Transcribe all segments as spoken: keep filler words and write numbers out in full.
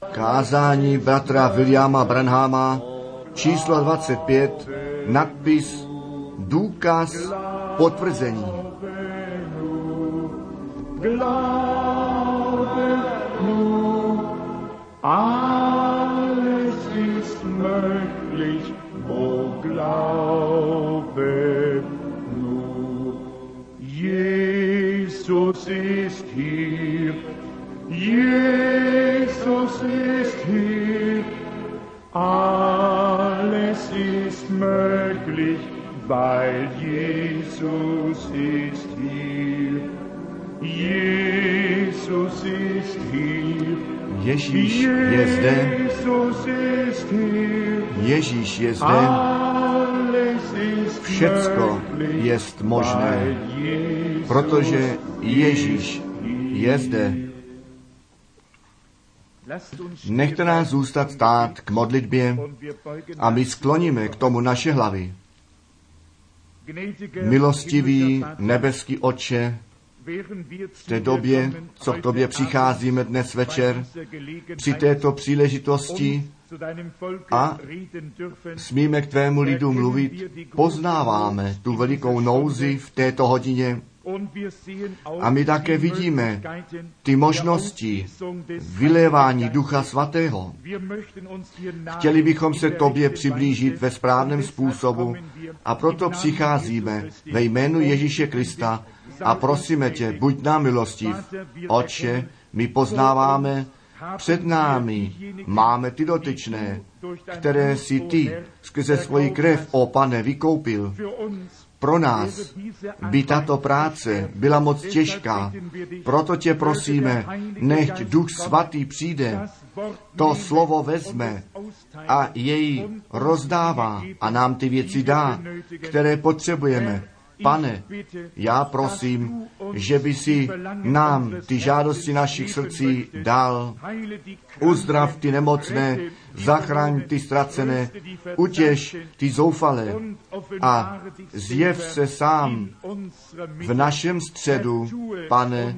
Kázání bratra Williama Branhama, číslo dvacet pět, nadpis Důkaz potvrzení. Alles ist möglich, o glaube nur. Jesus ist hier, Jesus ist hier. Alles ist möglich, weil Jesus ist hier. Jesus ist hier. Ježíš je zde, Ježíš je zde, všecko jest možné, protože Ježíš je zde. Nechte nás zůstat stát k modlitbě a my skloníme k tomu naše hlavy. Milostivý nebeský Otče, v té době, co k tobě přicházíme dnes večer, při této příležitosti a smíme k tvému lidu mluvit, poznáváme tu velikou nouzi v této hodině a my také vidíme ty možnosti vylévání Ducha Svatého. Chtěli bychom se tobě přiblížit ve správném způsobu a proto přicházíme ve jménu Ježíše Krista a prosíme tě, buď nám milostiv. Otče, my poznáváme, před námi máme ty dotyčné, které si ty skrze svoji krev, o Pane, vykoupil. Pro nás by tato práce byla moc těžká, proto tě prosíme, nechť Duch Svatý přijde, to slovo vezme a jej rozdává a nám ty věci dá, které potřebujeme. Pane, já prosím, že by si nám ty žádosti našich srdcí dal. Uzdrav ty nemocné, zachraň ty ztracené, utěš ty zoufalé a zjev se sám v našem středu, Pane,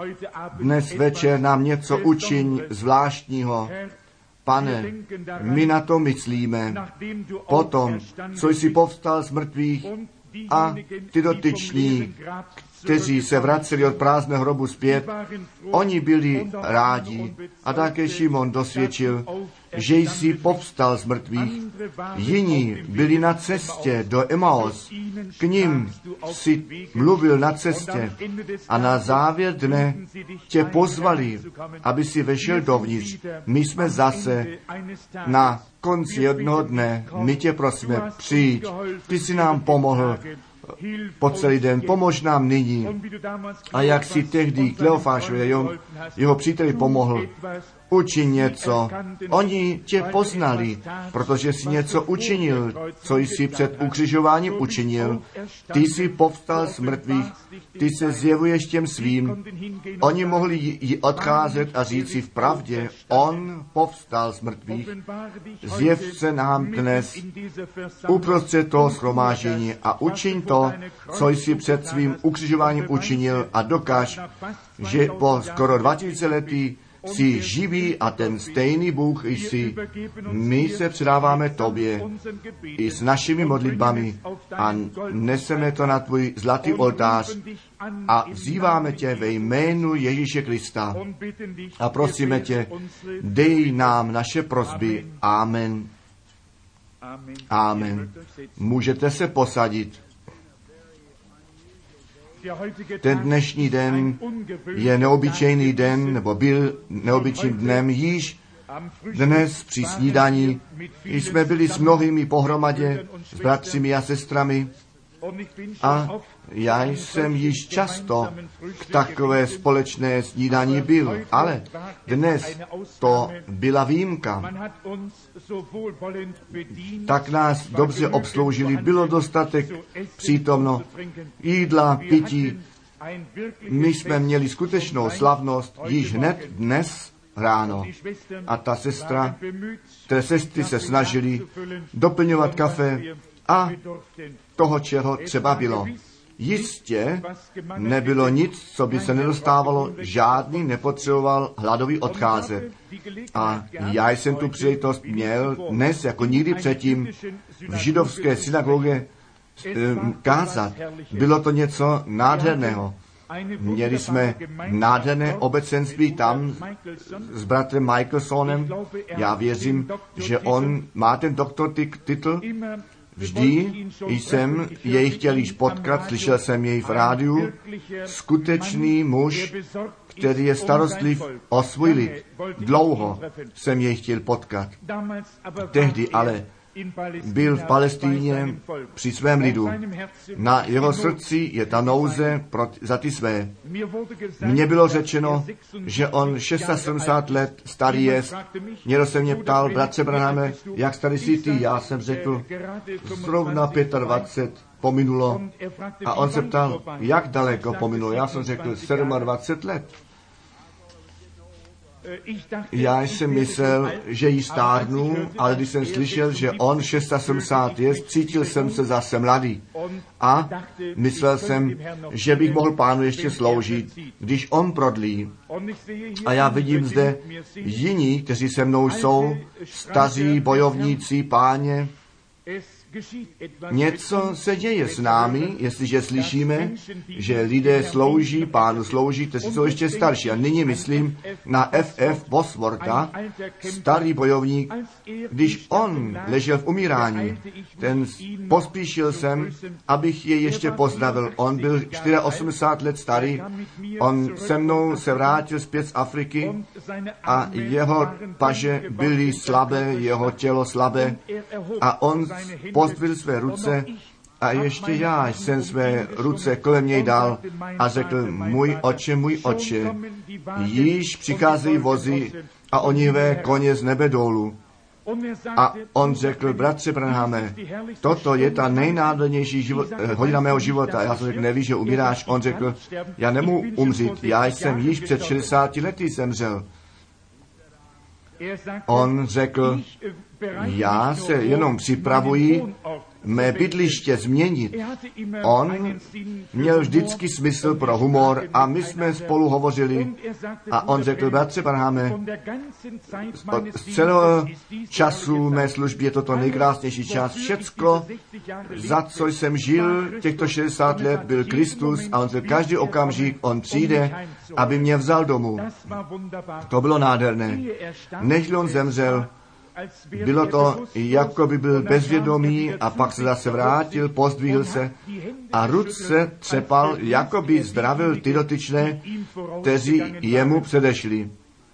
dnes večer nám něco učiň zvláštního. Pane, my na to myslíme, potom, co jsi povstal z mrtvých, a ty dotyční, kteří se vraceli od prázdného hrobu zpět, oni byli rádi a také Šimon dosvědčil, že jsi povstal z mrtvých. Jiní byli na cestě do Emaus, k nim si mluvil na cestě a na závěr dne tě pozvali, aby si vešel dovnitř. My jsme zase na konci jednoho dne, my tě prosíme, přijď, ty jsi nám pomohl po celý den, pomož nám nyní. A jak si tehdy Kleofášovi a jeho, jeho příteli pomohl, učiň něco. Oni tě poznali, protože jsi něco učinil, co jsi před ukřižováním učinil. Ty jsi povstal z mrtvých, ty se zjevuješ těm svým. Oni mohli jí odcházet a říct si v pravdě, on povstal z mrtvých. Zjev se nám dnes uprostřed toho shromáždění a učiň to, co jsi před svým ukřižováním učinil a dokaž, že po skoro dva tisíce lety jsi živý a ten stejný Bůh jsi. My se předáváme tobě i s našimi modlitbami a neseme to na tvůj zlatý oltář a vzýváme tě ve jménu Ježíše Krista a prosíme tě, dej nám naše prosby. Amen. Amen. Můžete se posadit. Ten dnešní den je neobyčejný den, nebo byl neobyčejným dnem již. Dnes při snídani jsme byli s mnohými pohromadě, s bratřimi a sestrami a já jsem již často k takové společné snídani byl, ale dnes to byla výjimka. Tak nás dobře obsloužili, bylo dostatek přítomno jídla, pití. My jsme měli skutečnou slavnost již hned dnes ráno. A ta sestra, té sestry se snažili doplňovat kafe a toho, čeho třeba bylo. Jistě nebylo nic, co by se nedostávalo, žádný nepotřeboval hladový odcházet. A já jsem tu příležitost měl dnes, jako nikdy předtím, v židovské synagoge kázat. Bylo to něco nádherného. Měli jsme nádherné obecenství tam s bratrem Michelsonem. Já věřím, že on má ten doktor titul. Vždy jsem jej chtěl již potkat, slyšel jsem jej v rádiu. Skutečný muž, který je starostliv o svůj lid. Dlouho jsem jej chtěl potkat. Tehdy ale byl v Palestíně při svém lidu. Na jeho srdci je ta nouze za ty své. Mně bylo řečeno, že on sedmdesát šest let starý je. Někdo se mě ptal, bratře Branhame, jak starý jsi ty? Já jsem řekl, zrovna dvacet pět pominulo. A on se ptal, jak daleko pominulo? Já jsem řekl, dvacet sedm let. Já jsem myslel, že jí stárnu, ale když jsem slyšel, že on sedmdesát šest je, cítil jsem se zase mladý. A myslel jsem, že bych mohl pánu ještě sloužit, když on prodlí. A já vidím zde jiní, kteří se mnou jsou, staří bojovníci, páně. Něco se děje s námi, jestliže slyšíme, že lidé slouží, pánu slouží, kteří jsou ještě starší. A nyní myslím na F F Bosworta, starý bojovník, když on ležel v umírání, ten pospíšil jsem, abych jej ještě pozdravil. On byl osmdesát čtyři let starý, on se mnou se vrátil zpět z Afriky a jeho paže byly slabé, jeho tělo slabé a on pozdvil své ruce a ještě já jsem své ruce kolem něj dal a řekl, můj oče, můj oče, již přicházejí vozy a onivé koně z nebe dolů. A on řekl, bratře Branhame, toto je ta nejnádhernější život, hodina mého života. Já jsem řekl, nevíš, že umíráš? On řekl, já nemůžu umřít, já jsem již před šedesáti lety zemřel. On řekl, já se jenom připravuji mé bydliště změnit. On měl vždycky smysl pro humor a my jsme spolu hovořili a on řekl, bratře Branhame, od celého času mé služby je toto nejkrásnější čas. Všecko, za co jsem žil těchto šedesát let, byl Kristus a on řekl, každý okamžik on přijde, aby mě vzal domů. To bylo nádherné. Než on zemřel, bylo to, jako by byl bezvědomý a pak se zase vrátil, pozdvihl se a ruce třepal, jako by zdravil ty dotyčné, kteří jemu předešli.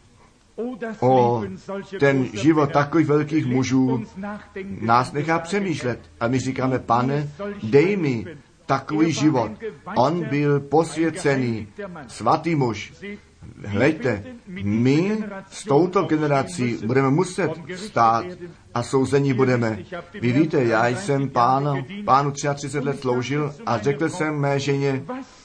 O, ten život takových velkých mužů nás nechá přemýšlet. A my říkáme, pane, dej mi takový život. On byl posvěcený, svatý muž. Hleďte, my s touto generací budeme muset stát a souzení budeme. Vy víte, já jsem pánu, pánu třicet tři let sloužil a řekl jsem mé ženě,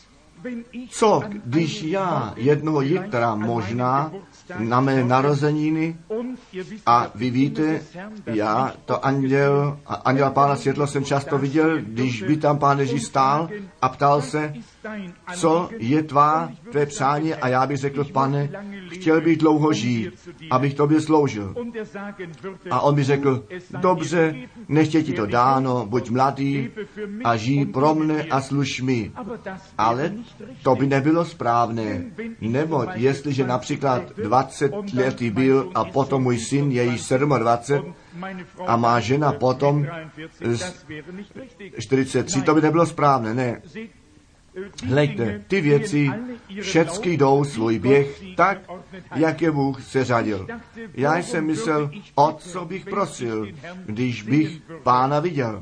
co když já jednoho jitra možná na mé narozeniny a vy víte, já to anděl, anděla pána světlo jsem často viděl, když by tam pán Ježíš stál a ptal se, co je tvá, tvé přání a já bych řekl, pane, chtěl bych dlouho žít, abych tobě sloužil. A on by řekl, dobře, nechtě ti to dáno, buď mladý a žij pro mne a služ mi. Ale to by nebylo správné, neboť jestliže například dvacet letý byl a potom můj syn je již dvacet sedm a má žena potom čtyřicet tři, to by nebylo správné, ne. Hleďte, ty věci všecky jdou svůj běh tak, jak je Bůh seřadil. Já jsem myslel, o co bych prosil, když bych pána viděl.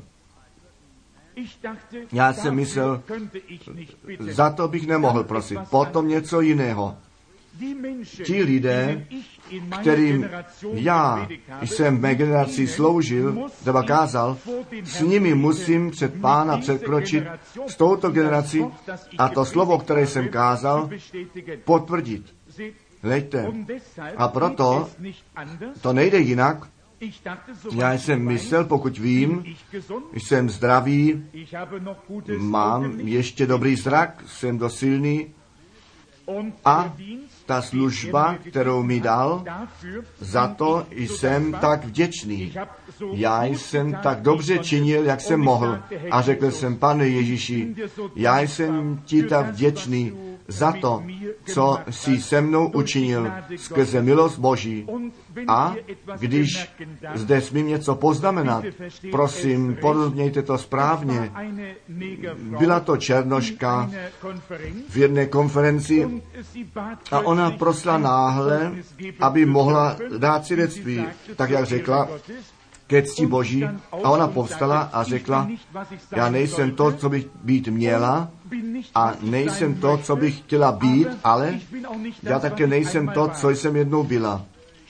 Já jsem myslel, za to bych nemohl prosit, potom něco jiného. Ti lidé, kterým já jsem v mé generaci sloužil, nebo kázal, s nimi musím před pána předkročit s touto generací a to slovo, které jsem kázal, potvrdit. Hleďte, a proto to nejde jinak. Já jsem myslel, pokud vím, jsem zdravý, mám ještě dobrý zrak, jsem dost silný a ta služba, kterou mi dal, za to jsem tak vděčný. Já jsem tak dobře činil, jak jsem mohl. A řekl jsem, Pane Ježíši, já jsem ti tak vděčný za to, co jsi se mnou učinil skrze milost Boží. A když zde smím něco poznamenat, prosím, porozumějte to správně. Byla to černoška v jedné konferenci a ona prosila náhle, aby mohla dát svědectví, tak jak řekla, ke cti Boží. A ona povstala a řekla, já nejsem to, co bych být měla, a nejsem to, co bych chtěla být, ale já také nejsem to, co jsem jednou byla.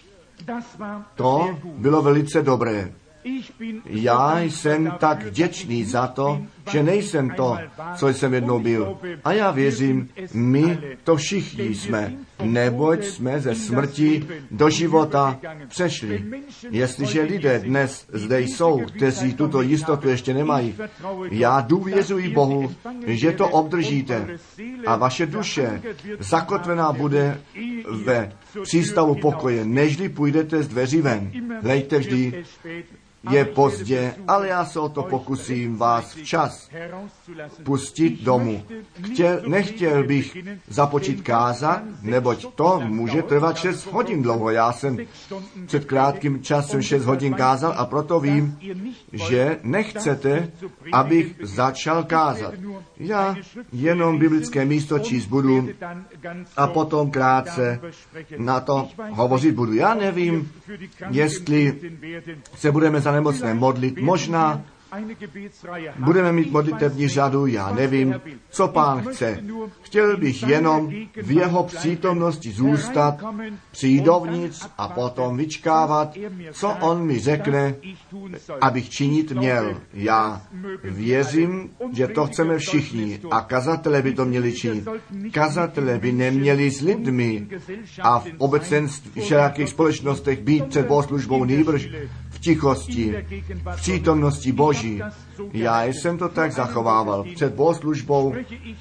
To bylo velice dobré. Já jsem tak vděčný za to, že nejsem to, co jsem jednou byl. A já věřím, my to všichni jsme, neboť jsme ze smrti do života přešli. Jestliže lidé dnes zde jsou, kteří tuto jistotu ještě nemají, já důvěřuji Bohu, že to obdržíte a vaše duše zakotvená bude ve přístavu pokoje, nežli půjdete z dveří ven. Hlejte vždy, je pozdě, ale já se o to pokusím vás včas pustit domů. Chtěl, nechtěl bych započít kázat, neboť to může trvat šest hodin dlouho. Já jsem před krátkým časem šest hodin kázal a proto vím, že nechcete, abych začal kázat. Já jenom biblické místo číst budu a potom krátce na to hovořit budu. Já nevím, jestli se budeme za nemocné modlit. Možná budeme mít modlitevní řadu, já nevím, co Pán chce. Chtěl bych jenom v jeho přítomnosti zůstat, přijít dovnitř a potom vyčkávat, co on mi řekne, abych činit měl. Já věřím, že to chceme všichni a kazatelé by to měli činit. Kazatelé by neměli s lidmi a v obecenství všelijakých společnostech být před bohoslužbou, nýbrž v tichosti, v přítomnosti Boží. Já jsem to tak zachovával. Před bohoslužbou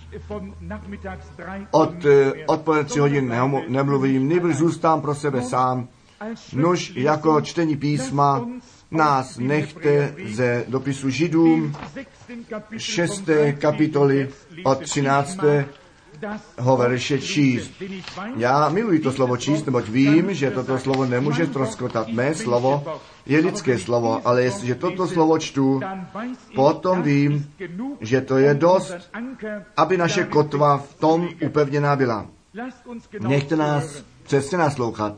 od odpoledne tři hodin nemluvím, nýbrž zůstám pro sebe sám. Nož jako čtení písma nás nechte ze dopisu Židům šesté kapitoly od třináctého verše číst. Já miluji to slovo číst, neboť vím, že toto slovo nemůže ztroskotat. Mé slovo je lidské slovo, ale jestliže toto slovo čtu, potom vím, že to je dost, aby naše kotva v tom upevněná byla. Nechte nás přesně naslouchat.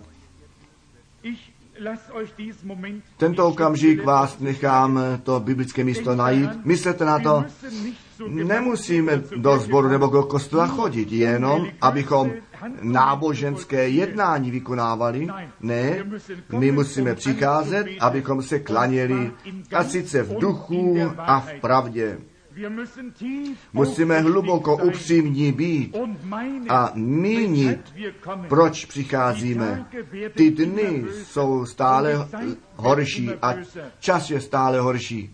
Tento okamžik vás nechám to biblické místo najít. Myslete na to, nemusíme do sboru nebo do kostela chodit, jenom abychom náboženské jednání vykonávali. Ne, my musíme přicházet, abychom se klaněli, a sice v duchu a v pravdě. Musíme hluboko upřímní být a mínit, proč přicházíme. Ty dny jsou stále horší a čas je stále horší.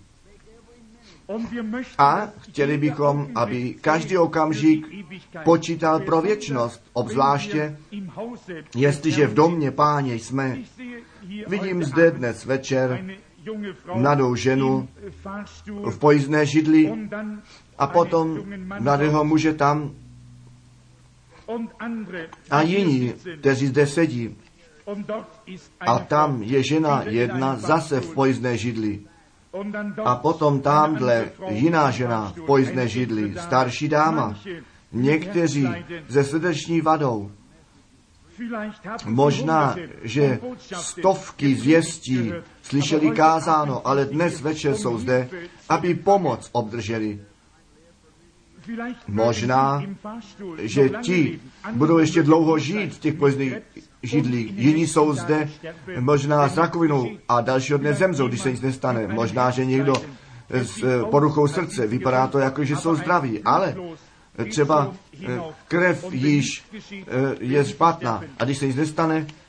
A chtěli bychom, aby každý okamžik počítal pro věčnost, obzvláště jestliže v domě Páně jsme. Vidím zde dnes večer mladou ženu v pojízdné židli a potom mladého muže tam a jiní, kteří zde sedí. A tam je žena jedna zase v pojízdné židli. A potom tamhle jiná žena v pojízdné židli, starší dáma. Někteří ze srdeční vadou. Možná, že stovky zvěstí slyšeli kázáno, ale dnes večer jsou zde, aby pomoc obdrželi. Možná, že ti budou ještě dlouho žít v těch pozdních židlích. Jiní jsou zde možná s rakovinou a dalšího dne zemřou, když se nic nestane. Možná, že někdo s poruchou srdce, vypadá to jako, že jsou zdraví, ale třeba krev již je špatná a když se nic nestane,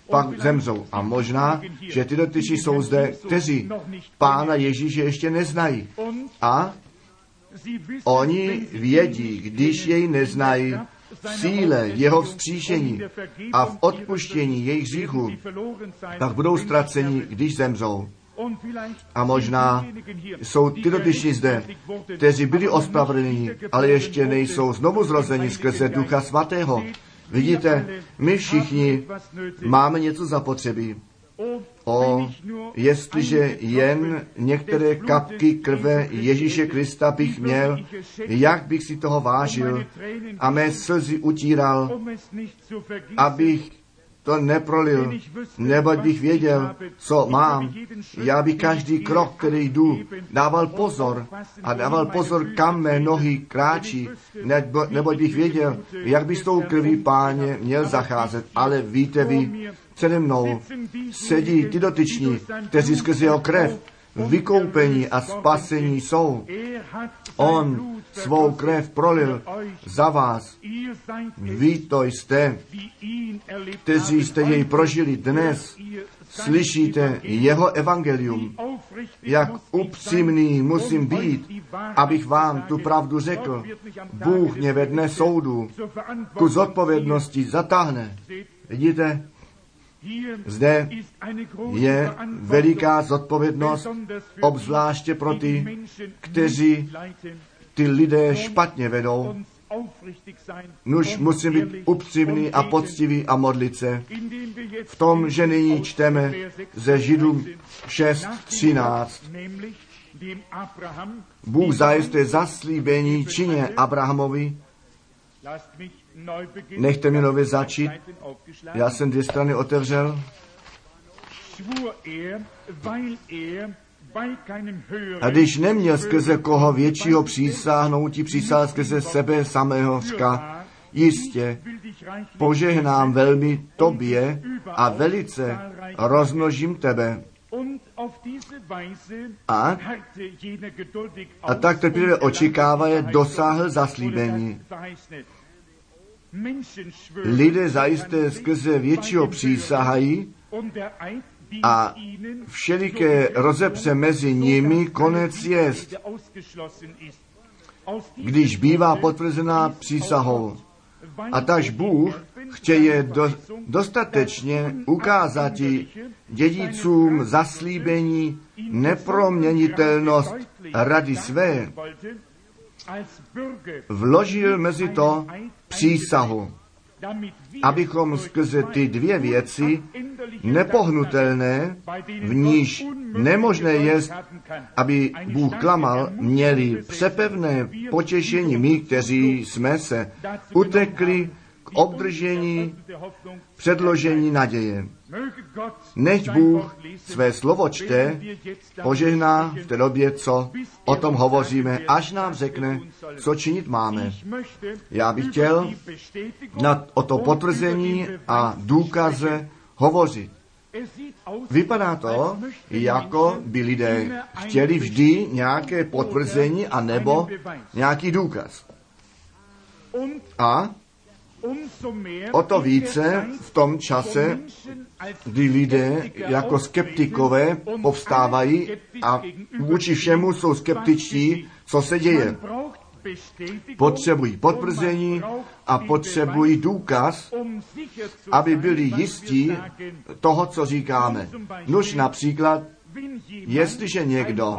pak zemřou. A možná, že ty dotyční jsou zde, kteří Pána Ježíše ještě neznají. A oni vědí, když jej neznají, v síle jeho vzkříšení a v odpuštění jejich hříchů, tak budou ztraceni, když zemřou. A možná jsou ty dotyční zde, kteří byli ospravedlněni, ale ještě nejsou znovu zrozeni skrze Ducha Svatého. Vidíte, my všichni máme něco zapotřebí. O, jestliže jen některé kapky krve Ježíše Krista bych měl, jak bych si toho vážil a mé slzy utíral, abych to neprolil, neboť bych věděl, co mám. Já bych každý krok, který jdu, dával pozor a dával pozor, kam mé nohy kráčí, nebo, neboť bych věděl, jak by s tou krví Páně měl zacházet. Ale víte vy, přede mnou sedí ty dotyční, kteří skrze jeho krev vykoupení a spasení jsou. On svou krev prolil za vás. Vy to jste, kteří jste jej prožili dnes. Slyšíte jeho evangelium. Jak upřímný musím být, abych vám tu pravdu řekl. Bůh mě ve dne soudu ku zodpovědnosti zatáhne. Vidíte? Zde je veliká zodpovědnost, obzvláště pro ty, kteří ty lidé špatně vedou. Nuž musím být upřímný a poctivý a modlit se. V tom, že nyní čteme ze Židům šest třináct. Bůh zajisté zaslíbení čině Abrahamovi. Nechte mě nově začít. Já jsem dvě strany otevřel. A když neměl skrze koho většího přísáhnoutí, přísahal skrze sebe samého, říká, jistě, požehnám velmi tobě a velice rozmnožím tebe. A, a tak trpělivě očekávaje dosáhl zaslíbení. Lidé zajisté skrze většího přísahají a všeliké rozepře mezi nimi konec jest, když bývá potvrzená přísahou. A taž Bůh chtěje do, dostatečně ukázat dědicům zaslíbení neproměnitelnost rady své, vložil mezi to přísahu, abychom skrze ty dvě věci nepohnutelné, v níž nemožné jest, aby Bůh klamal, měli přepevné potěšení my, kteří jsme se utekli k obdržení předložení naděje. Než Bůh své slovo čte, požehná v té době, co o tom hovoříme, až nám řekne, co činit máme. Já bych chtěl na, o to potvrzení a důkaze hovořit. Vypadá to, jako by lidé chtěli vždy nějaké potvrzení a nebo nějaký důkaz. A o to více v tom čase, kdy lidé jako skeptikové povstávají a vůči všemu jsou skeptičtí, co se děje. Potřebují potvrzení a potřebují důkaz, aby byli jistí toho, co říkáme. Nuž například, jestliže někdo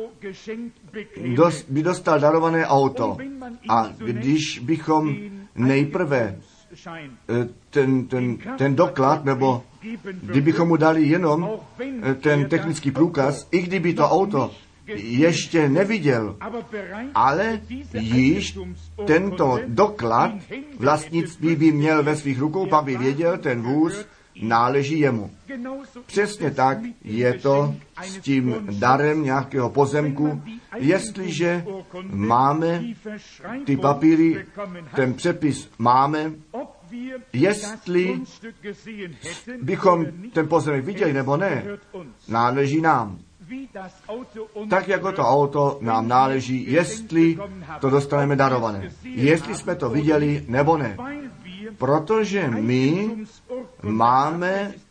by dostal darované auto a když bychom nejprve ten, ten, ten doklad, nebo kdybychom mu dali jenom ten technický průkaz, i kdyby to auto ještě neviděl, ale již tento doklad vlastnictví by měl ve svých rukou, pak by věděl, ten vůz náleží jemu. Přesně tak je to s tím darem nějakého pozemku. Jestliže máme ty papíry, ten přepis máme, jestli bychom ten pozemek viděli nebo ne, náleží nám. Tak jako to auto nám náleží, jestli to dostaneme darované. Jestli jsme to viděli nebo ne. Protože my máme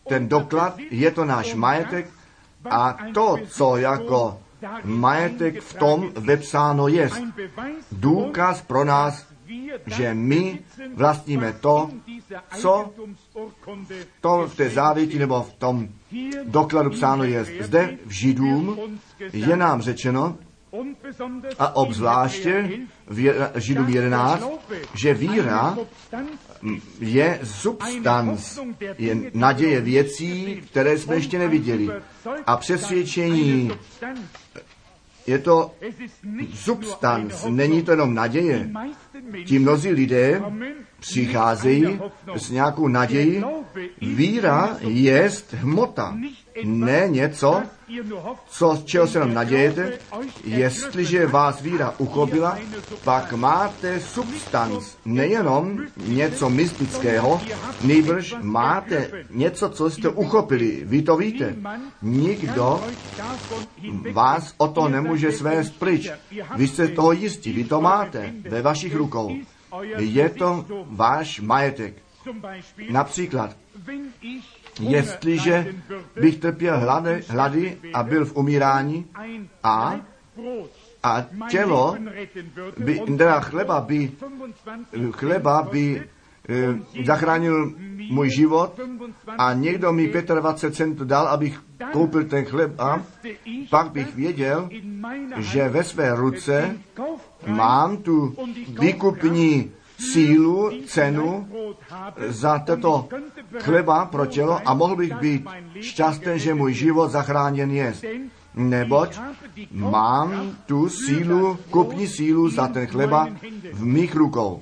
ten doklad, je to náš majetek a to, co jako majetek v tom vepsáno je. Důkaz pro nás, že my vlastníme to, co to v té závěti nebo v tom dokladu psáno je. Zde v Židům je nám řečeno, a obzvláště v Židům jedenáct, že víra je substanc, je naděje věcí, které jsme ještě neviděli. A přesvědčení je to substanc, není to jenom naděje. Ti mnozí lidé přicházejí s nějakou nadějí. Víra je hmota, ne něco, co, z čeho se nám nadějete. Jestliže vás víra uchopila, pak máte substanc, nejenom něco mystického, nýbrž máte něco, co jste uchopili. Vy to víte. Nikdo vás o to nemůže svést pryč. Vy jste toho jistí, vy to máte ve vašich rukou. Je to váš majetek. Například, jestliže bych trpěl hlady, hlady a byl v umírání a, a tělo, by, teda chleba by, chleba by e, zachránil můj život a někdo mi dvacet pět centů dal, abych koupil ten chleba, pak bych věděl, že ve své ruce mám tu výkupní sílu, cenu za toto chleba pro tělo a mohl bych být šťastný, že můj život zachráněn je. Neboť mám tu sílu, kupní sílu za ten chleba v mých rukou.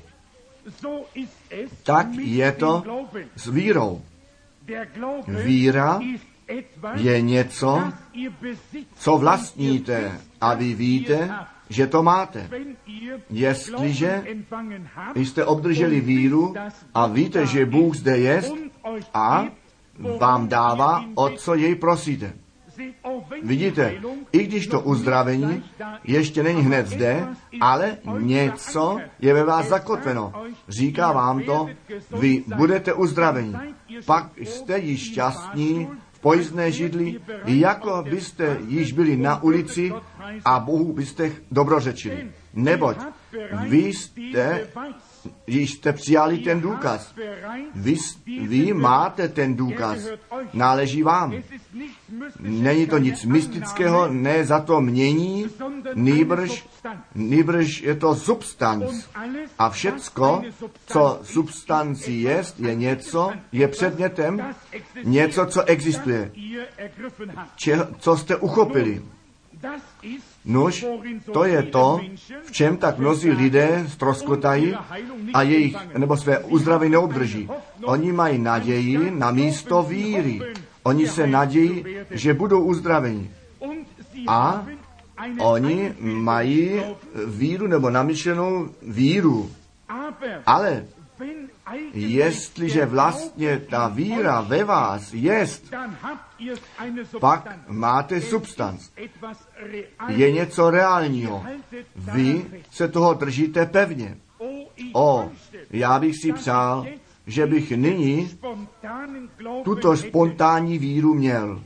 Tak je to s vírou. Víra je něco, co vlastníte a vy víte, že to máte. Jestliže jste obdrželi víru a víte, že Bůh zde je a vám dává, o co jej prosíte. Vidíte, i když to uzdravení ještě není hned zde, ale něco je ve vás zakotveno. Říká vám to, vy budete uzdraveni. Pak jste již šťastní v pojízdné židli, jako byste již byli na ulici a Bohu byste dobrořečili. Neboť vy jste, již jste přijali ten důkaz. Vy, vy máte ten důkaz. Náleží vám. Není to nic mystického, ne za to mění, nýbrž, nýbrž je to substanc. A všecko, co substancí je, je něco, je předmětem něco, co existuje. Če, co jste uchopili. Nuž, to je to, v čem tak mnozí lidé ztroskotají a jejich, nebo své uzdravení neobdrží. Oni mají naději na místo víry. Oni se nadějí, že budou uzdraveni. A oni mají víru nebo namyšlenou víru. Ale jestliže vlastně ta víra ve vás jest, pak máte substanc. Je něco reálního. Vy se toho držíte pevně. O, já bych si přál, že bych nyní tuto spontánní víru měl.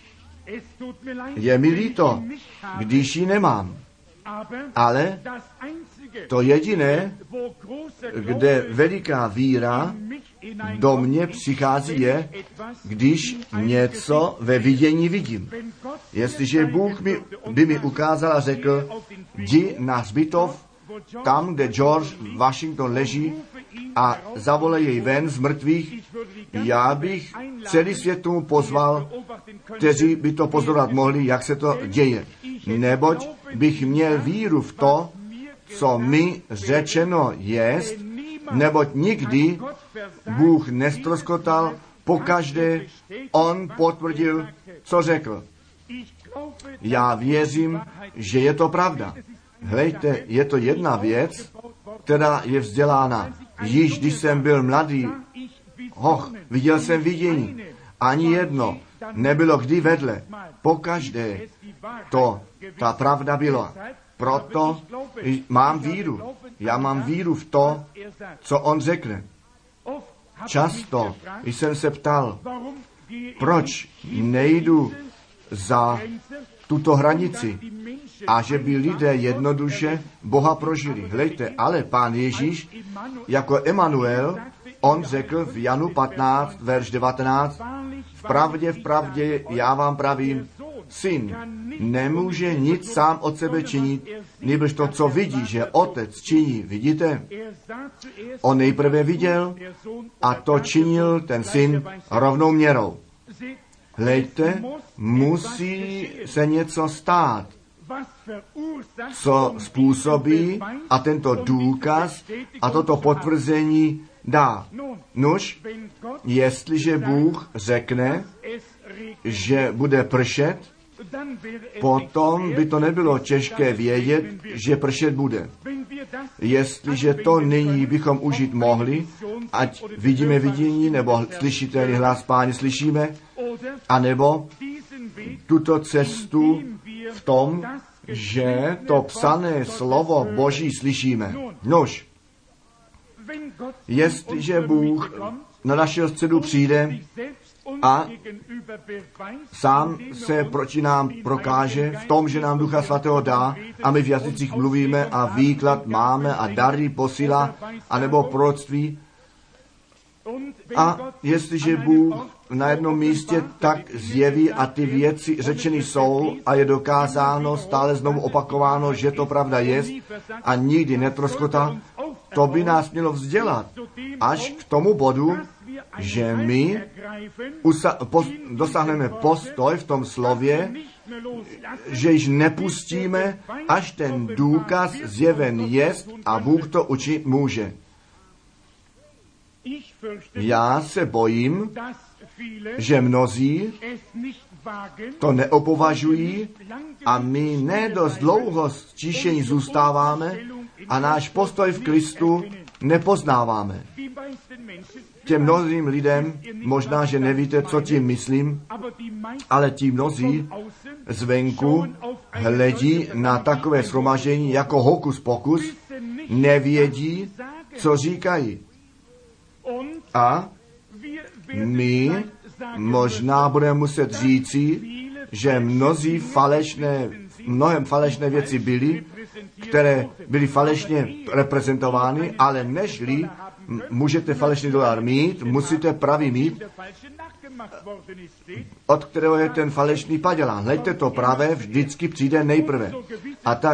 Je mi líto, když ji nemám. Ale to jediné, kde veliká víra do mě přichází, je, když něco ve vidění vidím. Jestliže Bůh mi, by mi ukázal a řekl, jdi na hřbitov, tam, kde George Washington leží, a zavolej jej ven z mrtvých, já bych celý svět tomu pozval, kteří by to pozorovat mohli, jak se to děje. Neboť bych měl víru v to, co mi řečeno jest, neboť nikdy Bůh nestroskotal, pokaždé on potvrdil, co řekl. Já věřím, že je to pravda. Hleďte, je to jedna věc, která je vzdělána. Již když jsem byl mladý, hoch, viděl jsem vidění. Ani jedno nebylo kdy vedle. Pokaždé to, ta pravda byla. Proto mám víru. Já mám víru v to, co on řekne. Často jsem se ptal, proč nejdu za tuto hranici a že by lidé jednoduše Boha prožili. Hlejte, ale Pán Ježíš jako Emanuel, on řekl v Janu patnáct, verš devatenáct, v pravdě, v pravdě, já vám pravím, syn nemůže nic sám od sebe činit, nebož to, co vidí, že otec činí. Vidíte? On nejprve viděl a to činil ten syn rovnou měrou. Hlejte, musí se něco stát, co způsobí a tento důkaz a toto potvrzení dá. Nuž, jestliže Bůh řekne, že bude pršet, potom by to nebylo těžké vědět, že pršet bude. Jestliže to nyní bychom užít mohli, ať vidíme vidění, nebo slyšitelný hlas Páně slyšíme, anebo tuto cestu v tom, že to psané slovo Boží slyšíme. Nož, jestliže Bůh na našeho středu přijde a sám se proti nám prokáže v tom, že nám Ducha Svatého dá a my v jazycích mluvíme a výklad máme a dary posílá, anebo proroctví. A jestliže Bůh na jednom místě tak zjeví a ty věci řečeny jsou a je dokázáno, stále znovu opakováno, že to pravda je a nikdy netroskotá, to by nás mělo vzdělat až k tomu bodu, že my usa- pos- dosáhneme postoj v tom slově, že již nepustíme, až ten důkaz zjeven jest a Bůh to učit může. Já se bojím, že mnozí to neopovažují a my ne dost dlouho stišení zůstáváme a náš postoj v Kristu nepoznáváme. Těm mnozím lidem, možná, že nevíte, co tím myslím, ale ti mnozí zvenku hledí na takové shromaždění jako hokus pokus, nevědí, co říkají. A my možná budeme muset říci, že mnozí falešné, mnohem falešné věci byly, které byly falešně reprezentovány, ale nežli můžete falešný dolar mít, musíte pravý mít, od kterého je ten falešný padělán. Hleďte, to pravé vždycky přijde nejprve. A tak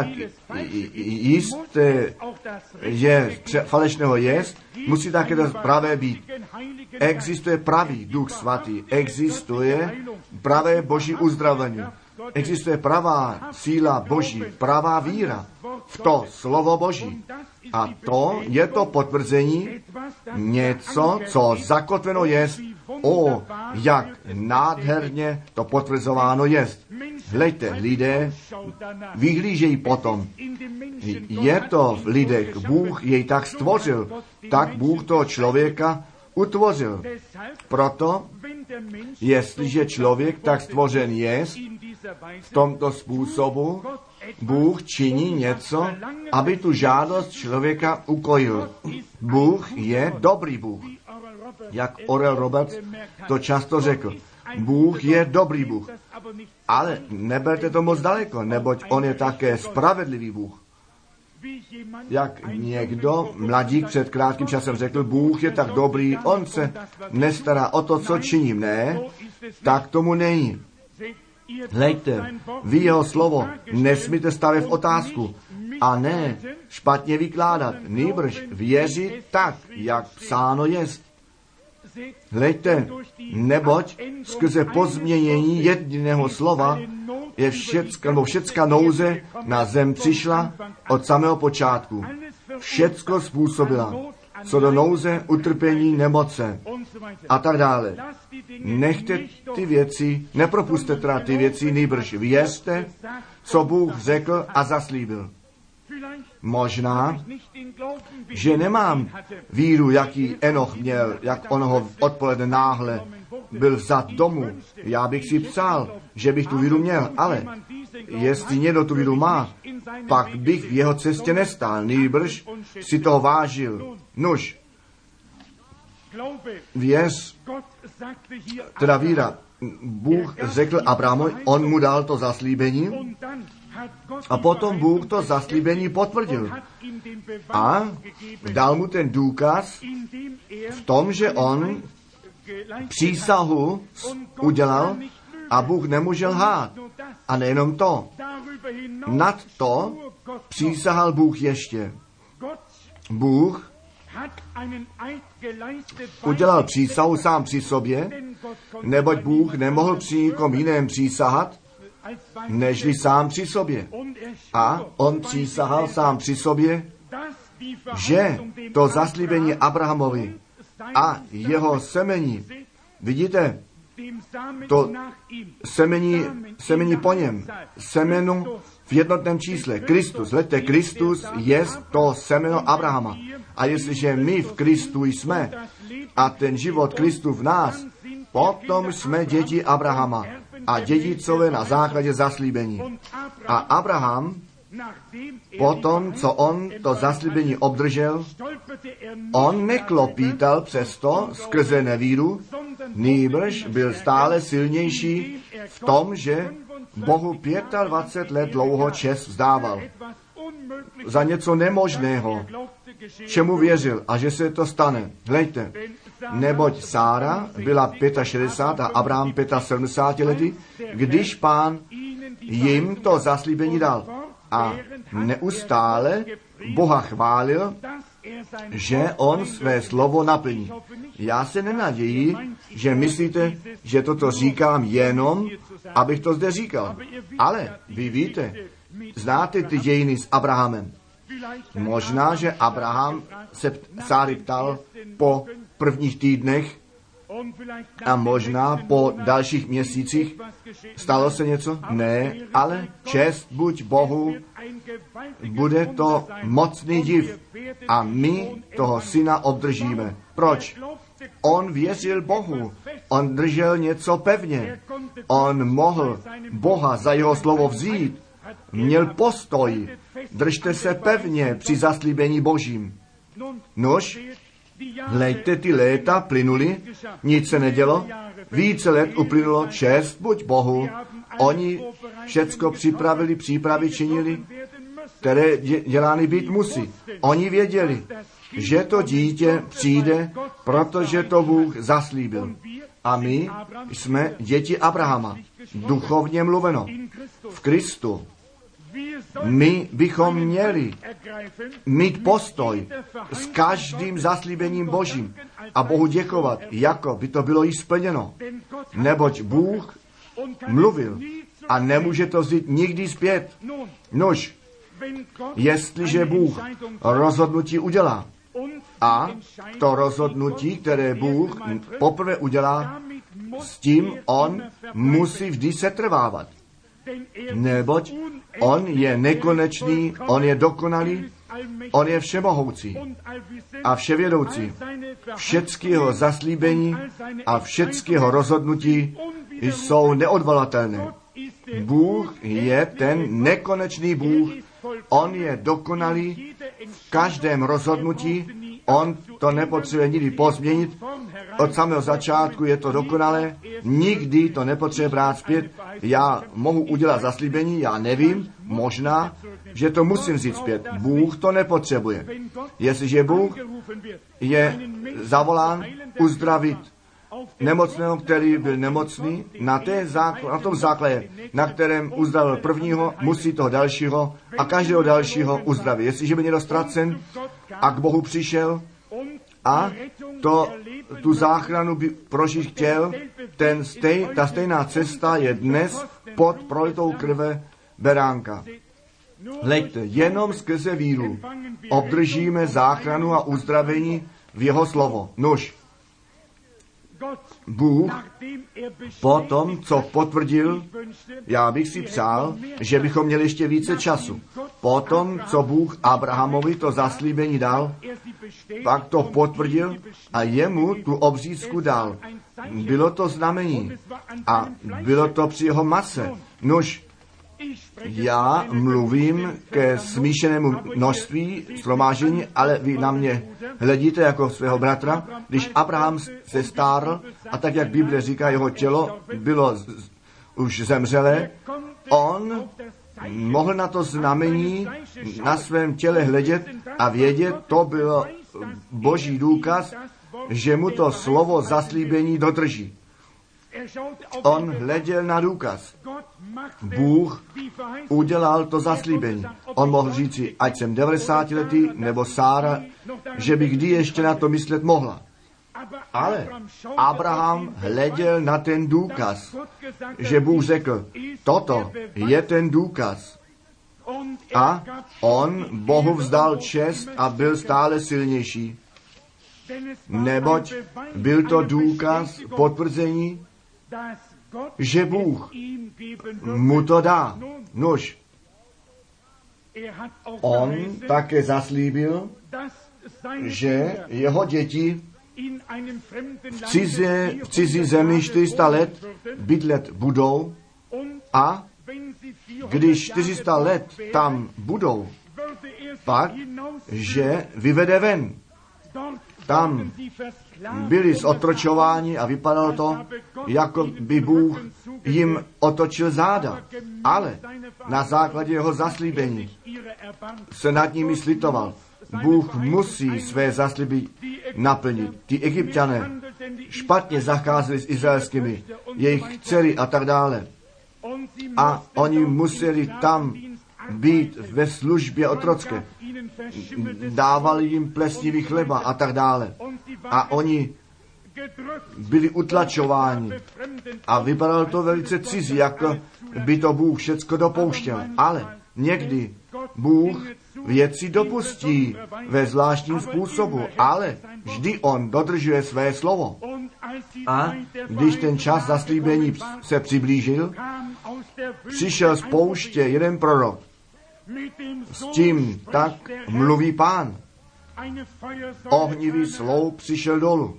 jisté je falešného jest, musí také to pravé být. Existuje pravý Duch Svatý, existuje pravé Boží uzdravení, existuje pravá síla Boží, pravá víra v to slovo Boží. A to je to potvrzení něco, co zakotveno jest. O, jak nádherně to potvrzováno jest. Hleďte, lidé vyhlížejí potom. Je to v lidech. Bůh jej tak stvořil. Tak Bůh toho člověka utvořil. Proto, jestliže člověk tak stvořen je, v tomto způsobu Bůh činí něco, aby tu žádost člověka ukojil. Bůh je dobrý Bůh. Jak Oral Roberts to často řekl. Bůh je dobrý Bůh. Ale neberte to moc daleko, neboť on je také spravedlivý Bůh. Jak někdo, mladík před krátkým časem řekl, Bůh je tak dobrý, on se nestará o to, co činím. Ne, tak tomu není. Hleďte, vy jeho slovo nesmíte stavět v otázku a ne špatně vykládat, nýbrž věřit tak, jak psáno jest. Hleďte, neboť skrze pozměnění jediného slova je všecka, no všecka nouze na zem přišla od samého počátku. Všecko způsobila, co do nouze, utrpení, nemoce a tak dále. Nechte ty věci, nepropuste teda ty věci, nýbrž věřte, co Bůh řekl a zaslíbil. Možná, že nemám víru, jaký Enoch měl, jak on ho odpoledne náhle byl vzat domů. Já bych si psal, že bych tu víru měl, ale jestli někdo tu víru má, pak bych v jeho cestě nestál, nýbrž si toho vážil. Nuž, Věř, teda víra, Bůh řekl Abrahamovi, on mu dal to zaslíbení a potom Bůh to zaslíbení potvrdil. A dal mu ten důkaz v tom, že on přísahu udělal a Bůh nemůže lhát. A nejenom to. Nad to přísahal Bůh ještě. Bůh udělal přísahu sám při sobě, neboť Bůh nemohl při nikom jiném přísahat, nežli sám při sobě. A on přísahal sám při sobě, že to zaslíbení Abrahamovi a jeho semení, vidíte, to semení, semení po něm, semenu v jednotném čísle, Kristus, hledajte, Kristus je to semeno Abrahama. A jestliže my v Kristu jsme a ten život Kristu v nás, potom jsme děti Abrahama a dědicové na základě zaslíbení. A Abraham, potom, co on to zaslíbení obdržel, on neklopítal přesto skrze nevíru, nýbrž byl stále silnější v tom, že Bohu dvacet pět let dlouho čest vzdával za něco nemožného, čemu věřil a že se to stane. Hleďte, neboť Sára byla šedesát pět a Abraham sedmdesát pět lety, když Pán jim to zaslíbení dal. A neustále Boha chválil, že on své slovo naplní. Já se nenaději, že myslíte, že toto říkám jenom, abych to zde říkal. Ale vy víte, znáte ty dějiny s Abrahamem. Možná, že Abraham se Sáry ptal po prvních týdnech a možná po dalších měsících. Stalo se něco? Ne, ale čest buď Bohu, bude to mocný div a my toho syna obdržíme. Proč? On věřil Bohu, on držel něco pevně, on mohl Boha za jeho slovo vzít, měl postoj, držte se pevně při zaslíbení Božím. Nož, hleďte, ty léta plynuly, nic se nedělo, více let uplynulo, čest buď Bohu, oni všecko připravili, přípravy činili, které dělány být musí. Oni věděli, že to dítě přijde, protože to Bůh zaslíbil. A my jsme děti Abrahama, duchovně mluveno, v Kristu. My bychom měli mít postoj s každým zaslíbením Božím a Bohu děkovat, jako by to bylo již splněno. Neboť Bůh mluvil a nemůže to vzít nikdy zpět. Nož, jestliže Bůh rozhodnutí udělá a to rozhodnutí, které Bůh poprvé udělá, s tím on musí vždy setrvávat. Neboť on je nekonečný, on je dokonalý, on je všemohoucí a vševědoucí. Všechny jeho zaslíbení a všechny jeho rozhodnutí jsou neodvolatelné. Bůh je ten nekonečný Bůh, on je dokonalý v každém rozhodnutí, on to nepotřebuje nikdy pozměnit, od samého začátku je to dokonalé, nikdy to nepotřebuje brát zpět. Já mohu udělat zaslíbení, já nevím, možná, že to musím vzít zpět. Bůh to nepotřebuje. Jestliže Bůh je zavolán uzdravit nemocného, který byl nemocný, na, té zákl- na tom základě, na kterém uzdravil prvního, musí toho dalšího a každého dalšího uzdravit. Jestliže byl někdo ztracen a k Bohu přišel a to, tu záchranu by prožít chtěl, ten stej, ta stejná cesta je dnes pod prolitou krve beránka. Hleďte, jenom skrze víru obdržíme záchranu a uzdravení v jeho slovo. Nuž, Bůh po tom, co potvrdil, já bych si přál, že bychom měli ještě více času. Po tom, co Bůh Abrahamovi to zaslíbení dal, pak to potvrdil a jemu tu obřízku dal. Bylo to znamení a bylo to při jeho mase. Nuž, Já mluvím ke smíšenému množství shromáždění, ale vy na mě hledíte jako svého bratra. Když Abraham se stárl a tak, jak Bible říká, jeho tělo bylo z, z, už zemřelé, on mohl na to znamení na svém těle hledět a vědět, to byl boží důkaz, že mu to slovo zaslíbení dodrží. On hleděl na důkaz. Bůh udělal to zaslíbení. On mohl říci, ať jsem devadesátiletý, nebo Sára, že by kdy ještě na to myslet mohla. Ale Abraham hleděl na ten důkaz, že Bůh řekl, toto je ten důkaz. A on Bohu vzdal čest a byl stále silnější. Neboť byl to důkaz, potvrzení, že Bůh mu to dá. Nož, on také zaslíbil, že jeho děti v, cizé, v cizí zemi čtyři sta let bydlet budou a když čtyři sta let tam budou, pak, že vyvede ven. Tam byli zotročováni a vypadalo to, jako by Bůh jim otočil záda. Ale na základě jeho zaslíbení se nad nimi slitoval. Bůh musí své zasliby naplnit. Ty Egypťané špatně zacházeli s izraelskými, jejich dcery a tak dále. A oni museli tam být ve službě otrocké. Dávali jim plesnivý chleba a tak dále. A oni byli utlačováni. A vypadalo to velice cizí, jako by to Bůh všecko dopouštěl. Ale někdy Bůh věci dopustí ve zvláštním způsobu, ale vždy on dodržuje své slovo. A když ten čas zaslíbení se přiblížil, přišel z pouště jeden prorok. S tím tak mluví Pán. Ohnivý sloup přišel dolů.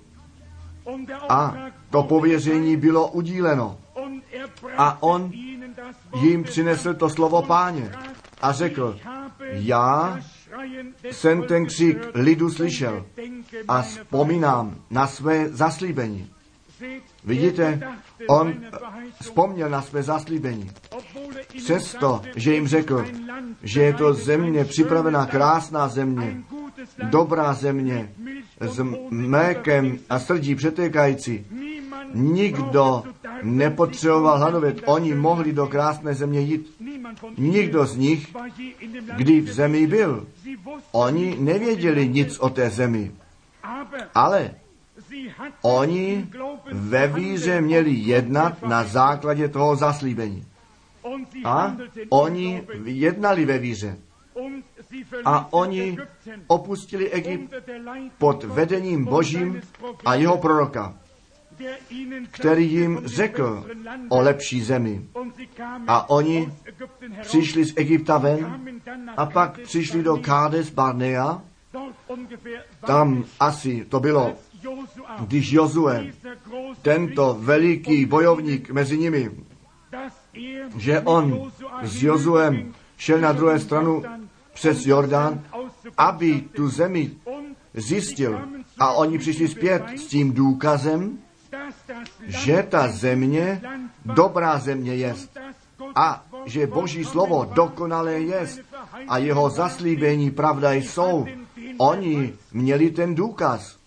A to pověření bylo udíleno. A on jim přinesl to slovo Páně a řekl, já jsem ten křik lidu slyšel a vzpomínám na své zaslíbení. Vidíte, on vzpomněl na své zaslíbení. Přesto, že jim řekl, že je to země připravená, krásná země, dobrá země, s mlékem a srdí přetékající, nikdo nepotřeboval hladovět. Oni mohli do krásné země jít. Nikdo z nich, kdy v zemi byl, oni nevěděli nic o té zemi. Ale oni ve víře měli jednat na základě toho zaslíbení. A oni jednali ve víře. A oni opustili Egypt pod vedením Božím a jeho proroka, který jim řekl o lepší zemi. A oni přišli z Egypta ven a pak přišli do Kádes Barnea. Tam asi to bylo, když Jozue, tento veliký bojovník mezi nimi, že on s Jozuem šel na druhou stranu přes Jordán, aby tu zemi zjistil. A oni přišli zpět s tím důkazem, že ta země dobrá země jest a že Boží slovo dokonalé jest a jeho zaslíbení pravda jsou. Oni měli ten důkaz.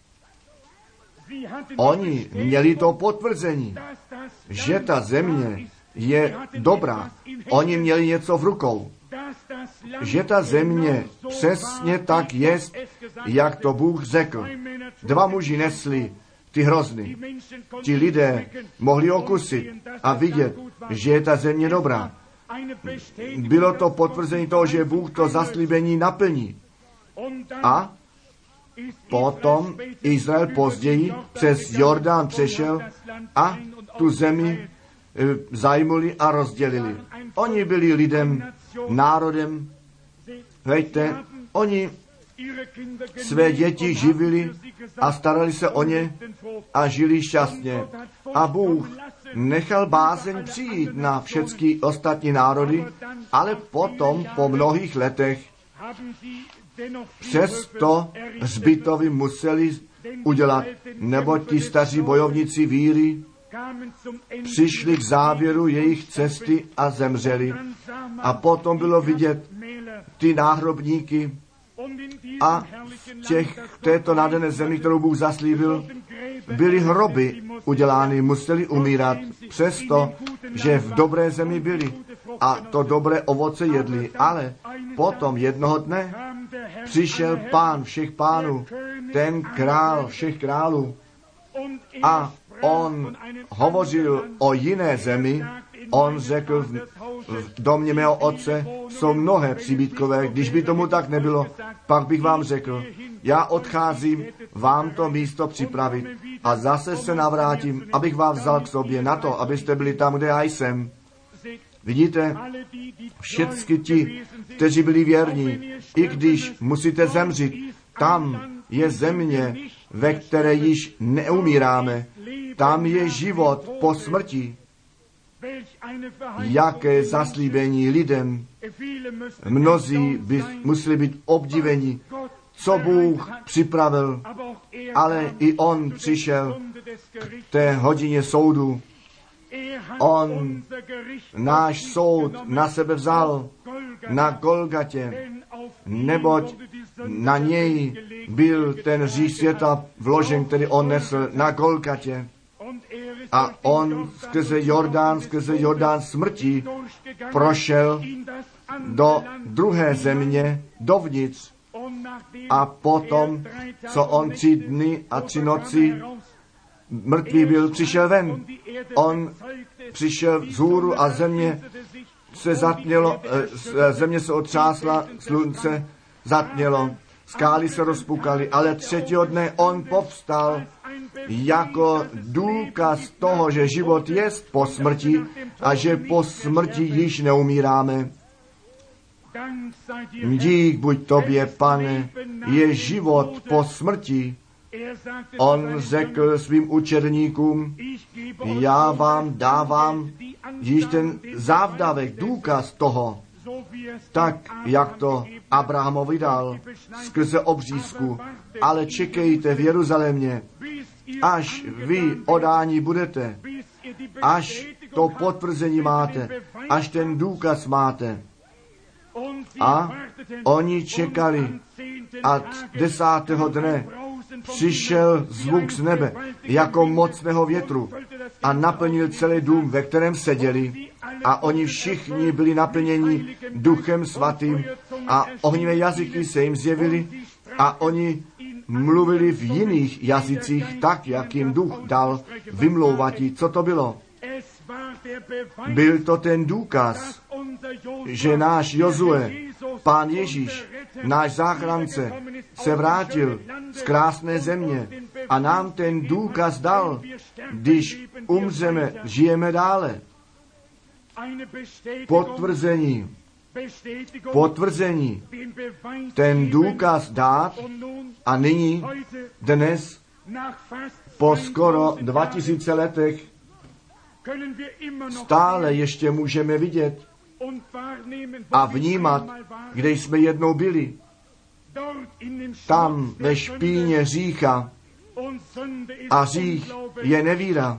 Oni měli to potvrzení, že ta země je dobrá. Oni měli něco v rukou. Že ta země přesně tak jest, jak to Bůh řekl. Dva muži nesli ty hrozny. Ti lidé mohli okusit a vidět, že je ta země dobrá. Bylo to potvrzení toho, že Bůh to zaslíbení naplní. A potom Izrael později přes Jordán přešel a tu zemi zajmuli a rozdělili. Oni byli lidem, národem, hejte, oni své děti živili a starali se o ně a žili šťastně. A Bůh nechal bázeň přijít na všechny ostatní národy, ale potom po mnohých letech přesto hřbitovy museli udělat, nebo ti staří bojovníci víry přišli k závěru jejich cesty a zemřeli. A potom bylo vidět ty náhrobníky a v těch, v této nádherné zemi, kterou Bůh zaslíbil, byly hroby udělány, museli umírat, přesto, že v dobré zemi byli a to dobré ovoce jedli. Ale potom jednoho dne přišel Pán všech pánů, ten král všech králů, a on hovořil o jiné zemi. On řekl, v, v domě mého otce jsou mnohé příbytkové. Když by tomu tak nebylo, pak bych vám řekl, já odcházím vám to místo připravit a zase se navrátím, abych vás vzal k sobě na to, abyste byli tam, kde já jsem. Vidíte, všichni ti, kteří byli věrní, i když musíte zemřít, tam je země, ve které již neumíráme. Tam je život po smrti. Jaké zaslíbení lidem. Mnozí by museli být obdiveni, co Bůh připravil, ale i on přišel k té hodině soudu. On náš soud na sebe vzal na Golgatě, neboť na něj byl ten hřích světa vložen, který on nesl na Golgatě. A on skrze Jordán, skrze Jordán smrti prošel do druhé země, dovnitř. A potom, co on tři dny a tři noci mrtvý byl, přišel ven. On přišel vzhůru a země se zatmělo, země se otřásla, slunce zatmělo, skály se rozpukaly, ale třetího dne on povstal jako důkaz toho, že život je po smrti a že po smrti již neumíráme. Dík buď tobě, Pane, je život po smrti. On řekl svým učedníkům, já vám dávám již ten závdavek, důkaz toho, tak, jak to Abrahamovi dal skrze obřízku. Ale čekejte v Jeruzalémě, až vy odáni budete, až to potvrzení máte, až ten důkaz máte. A oni čekali a desátého dne přišel zvuk z nebe jako mocného větru a naplnil celý dům, ve kterém seděli. A oni všichni byli naplněni Duchem Svatým a ohnivé jazyky se jim zjevily a oni mluvili v jiných jazycích tak, jak jim Duch dal vymlouvati. Co to bylo? Byl to ten důkaz, že náš Jozue, Pán Ježíš, náš záchránce, se vrátil z krásné země a nám ten důkaz dal, když umřeme, žijeme dále. Potvrzení, potvrzení, ten důkaz dát a nyní, dnes, po skoro dva tisíce letech, stále ještě můžeme vidět a vnímat, kde jsme jednou byli. Tam ve špíně hřícha a hřích je nevíra.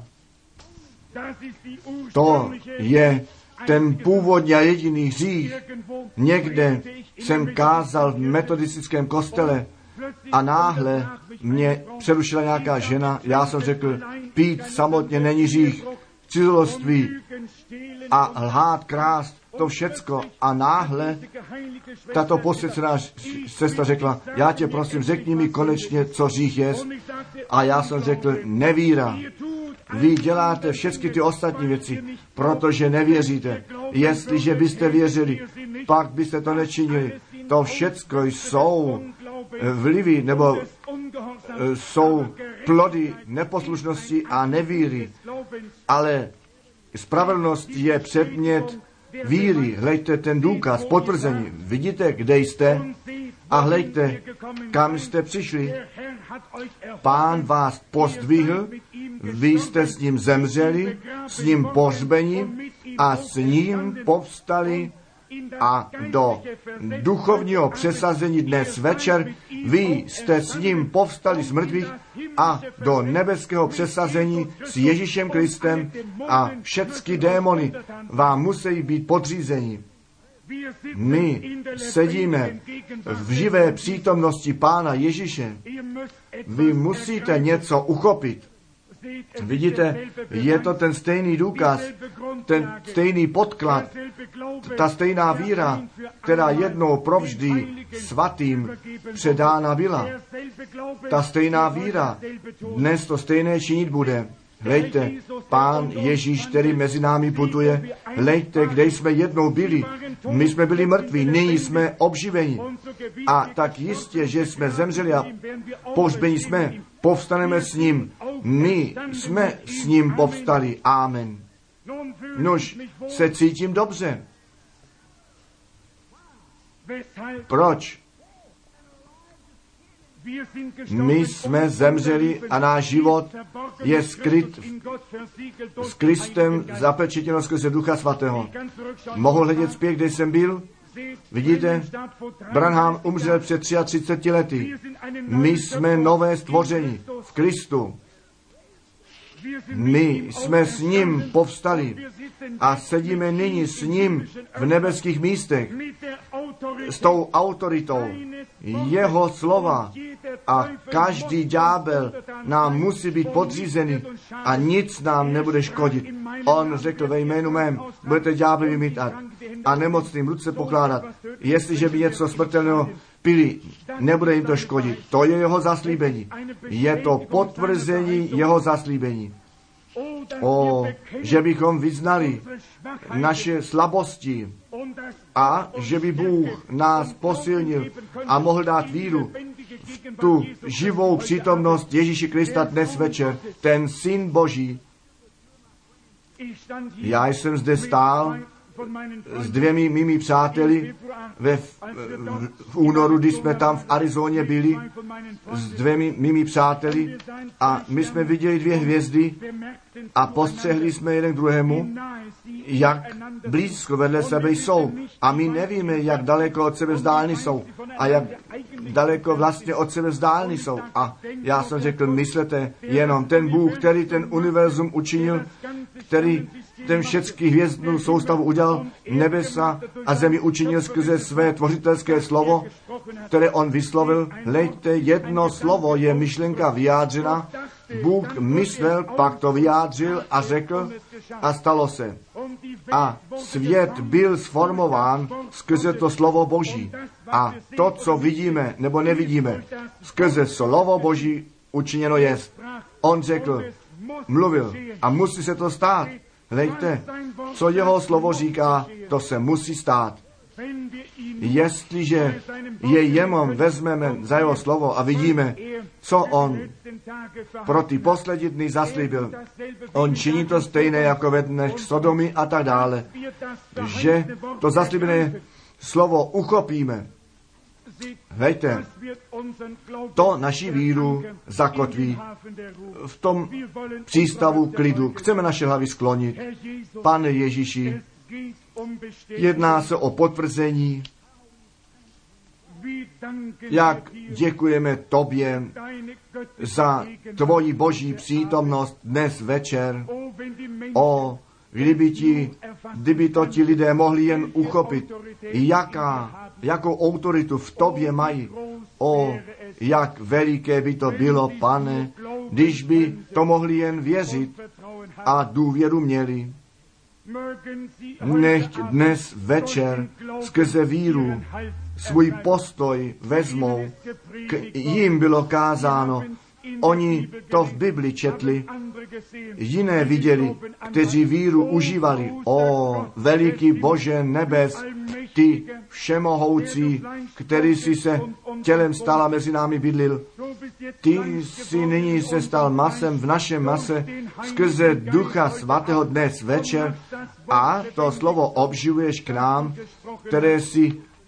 To je ten původní a jediný hřích. Někde jsem kázal v metodistickém kostele a náhle mě přerušila nějaká žena. Já jsem řekl, pít samotně není hřích. Cizoloství a lhát, krást, to všecko. A náhle tato posvěcená sestra řekla, já tě prosím, řekni mi konečně, co hřích je. A já jsem řekl, nevíra. Vy děláte všechny ty ostatní věci, protože nevěříte. Jestliže byste věřili, pak byste to nečinili. To všecko jsou vlivy, nebo jsou plody neposlušnosti a nevíry. Ale spravedlnost je předmět víry. Hleďte ten důkaz, potvrzení. Vidíte, kde jste A hleďte, kam jste přišli. Pán vás pozdvihl, vy jste s ním zemřeli, s ním pohřbeni a s ním povstali a do duchovního přesazení dnes večer vy jste s ním povstali z mrtvých a do nebeského přesazení s Ježíšem Kristem a všechny démony vám musí být podřízeni. My sedíme v živé přítomnosti Pána Ježíše. Vy musíte něco uchopit. Vidíte, je to ten stejný důkaz, ten stejný podklad, ta stejná víra, která jednou provždy svatým předána byla. Ta stejná víra dnes to stejné činit bude. Hleďte, Pán Ježíš, který mezi námi putuje, hleďte, kde jsme jednou byli. My jsme byli mrtví, nyní jsme obživeni. A tak jistě, že jsme zemřeli a pohřbeni jsme, povstaneme s ním. My jsme s ním povstali. Amen. Nož se cítím dobře. Proč? My jsme zemřeli a náš život je skryt s Kristem zapečetěno skrze Ducha Svatého. Mohu hledět zpět, kde jsem byl? Vidíte, Branham umřel před třiatřiceti třemi lety. My jsme nové stvoření v Kristu. My jsme s ním povstali a sedíme nyní s ním v nebeských místech s tou autoritou jeho slova a každý ďábel nám musí být podřízený a nic nám nebude škodit. On řekl ve jménu mém, budete ďábly vymítat a nemocným ruce pokládat. Jestliže by něco smrtelného pili, nebude jim to škodit. To je jeho zaslíbení. Je to potvrzení jeho zaslíbení. O, že bychom vyznali naše slabosti a že by Bůh nás posilnil a mohl dát víru v tu živou přítomnost Ježíše Krista dnes večer, ten Syn Boží. Já jsem zde stál s dvěmi mými přáteli ve, v, v únoru, kdy jsme tam v Arizoně byli, s dvěmi mými přáteli a my jsme viděli dvě hvězdy a postřehli jsme jeden k druhému, jak blízko vedle sebe jsou. A my nevíme, jak daleko od sebe vzdáleni jsou a jak daleko vlastně od sebe vzdáleni jsou. A já jsem řekl, myslete jenom ten Bůh, který ten univerzum učinil, který ten všecky hvězdnou soustavu udělal, nebesa a zemi učinil skrze své tvořitelské slovo, které on vyslovil. Hleďte, jedno slovo je myšlenka vyjádřena. Bůh myslel, pak to vyjádřil a řekl a stalo se. A svět byl sformován skrze to slovo Boží. A to, co vidíme nebo nevidíme, skrze slovo Boží učiněno jest. On řekl, mluvil a musí se to stát. Hleďte, co jeho slovo říká, to se musí stát. Jestliže je jenom vezmeme za jeho slovo a vidíme, co on pro ty poslední dny zaslíbil. On činí to stejné jako ve dnech Sodomy a tak dále. Že to zaslíbené slovo uchopíme. Hejte, to naši víru zakotví v tom přístavu klidu. Chceme naše hlavy sklonit. Pane Ježíši, jedná se o potvrzení, jak děkujeme tobě za tvoji boží přítomnost dnes večer. O, kdyby, ti, kdyby to ti lidé mohli jen uchopit, jaká, jakou autoritu v tobě mají. O, jak veliké by to bylo, Pane, když by to mohli jen věřit a důvěru měli. Nechť dnes večer skrze víru svůj postoj vezmou. K jim bylo kázáno, oni to v Bibli četli, jiné viděli, kteří víru užívali. O, veliký Bože nebes, ty všemohoucí, který si se tělem stal a mezi námi bydlil. Ty si nyní se stal masem v našem mase skrze Ducha Svatého dnes večer a to slovo obživuješ k nám, které si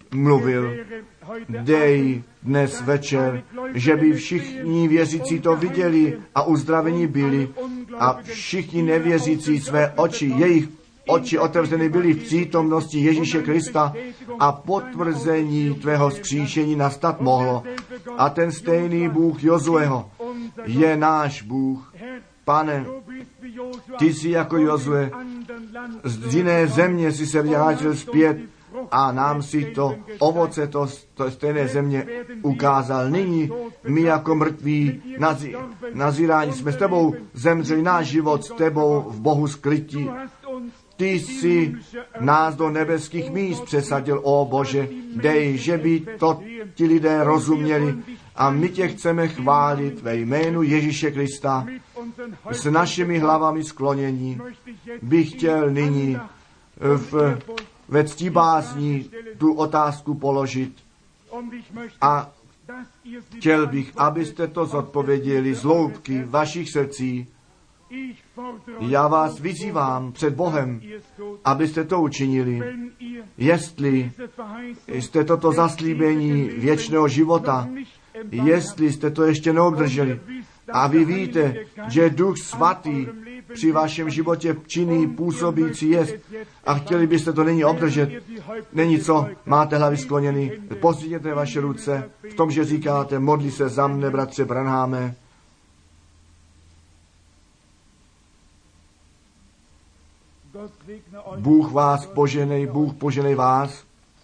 mluvil, dej dnes večer, že by všichni věřící to viděli a uzdravení byli a všichni nevěřící své oči, jejich oči otevřeny byly v přítomnosti Ježíše Krista a potvrzení tvého vzkříšení nastat mohlo. A ten stejný Bůh Jozueho je náš Bůh. Pane, ty jsi jako Jozue, z jiné země si se vrátil zpět a nám si to ovoce to, to stejné země ukázal. Nyní my jako mrtví nazí, nazírání jsme s tebou zemřeli, náš život s tebou v Bohu skrytí. Ty jsi nás do nebeských míst přesadil, ó Bože, dej, že by to ti lidé rozuměli a my tě chceme chválit ve jménu Ježíše Krista. S našimi hlavami sklonění bych chtěl nyní v, ve ctibázní tu otázku položit a chtěl bych, abyste to zodpověděli z hloubky vašich srdcí. Já vás vyzývám před Bohem, abyste to učinili. Jestli jste toto zaslíbení věčného života, jestli jste to ještě neobdrželi a vy víte, že Duch Svatý při vašem životě činný, působící jest a chtěli byste to nyní obdržet, není co, máte hlavy skloněny, pozdvihněte vaše ruce v tom, že říkáte, modli se za mne, bratře Branháme. Bůh vás poženej, Bůh poženej vás.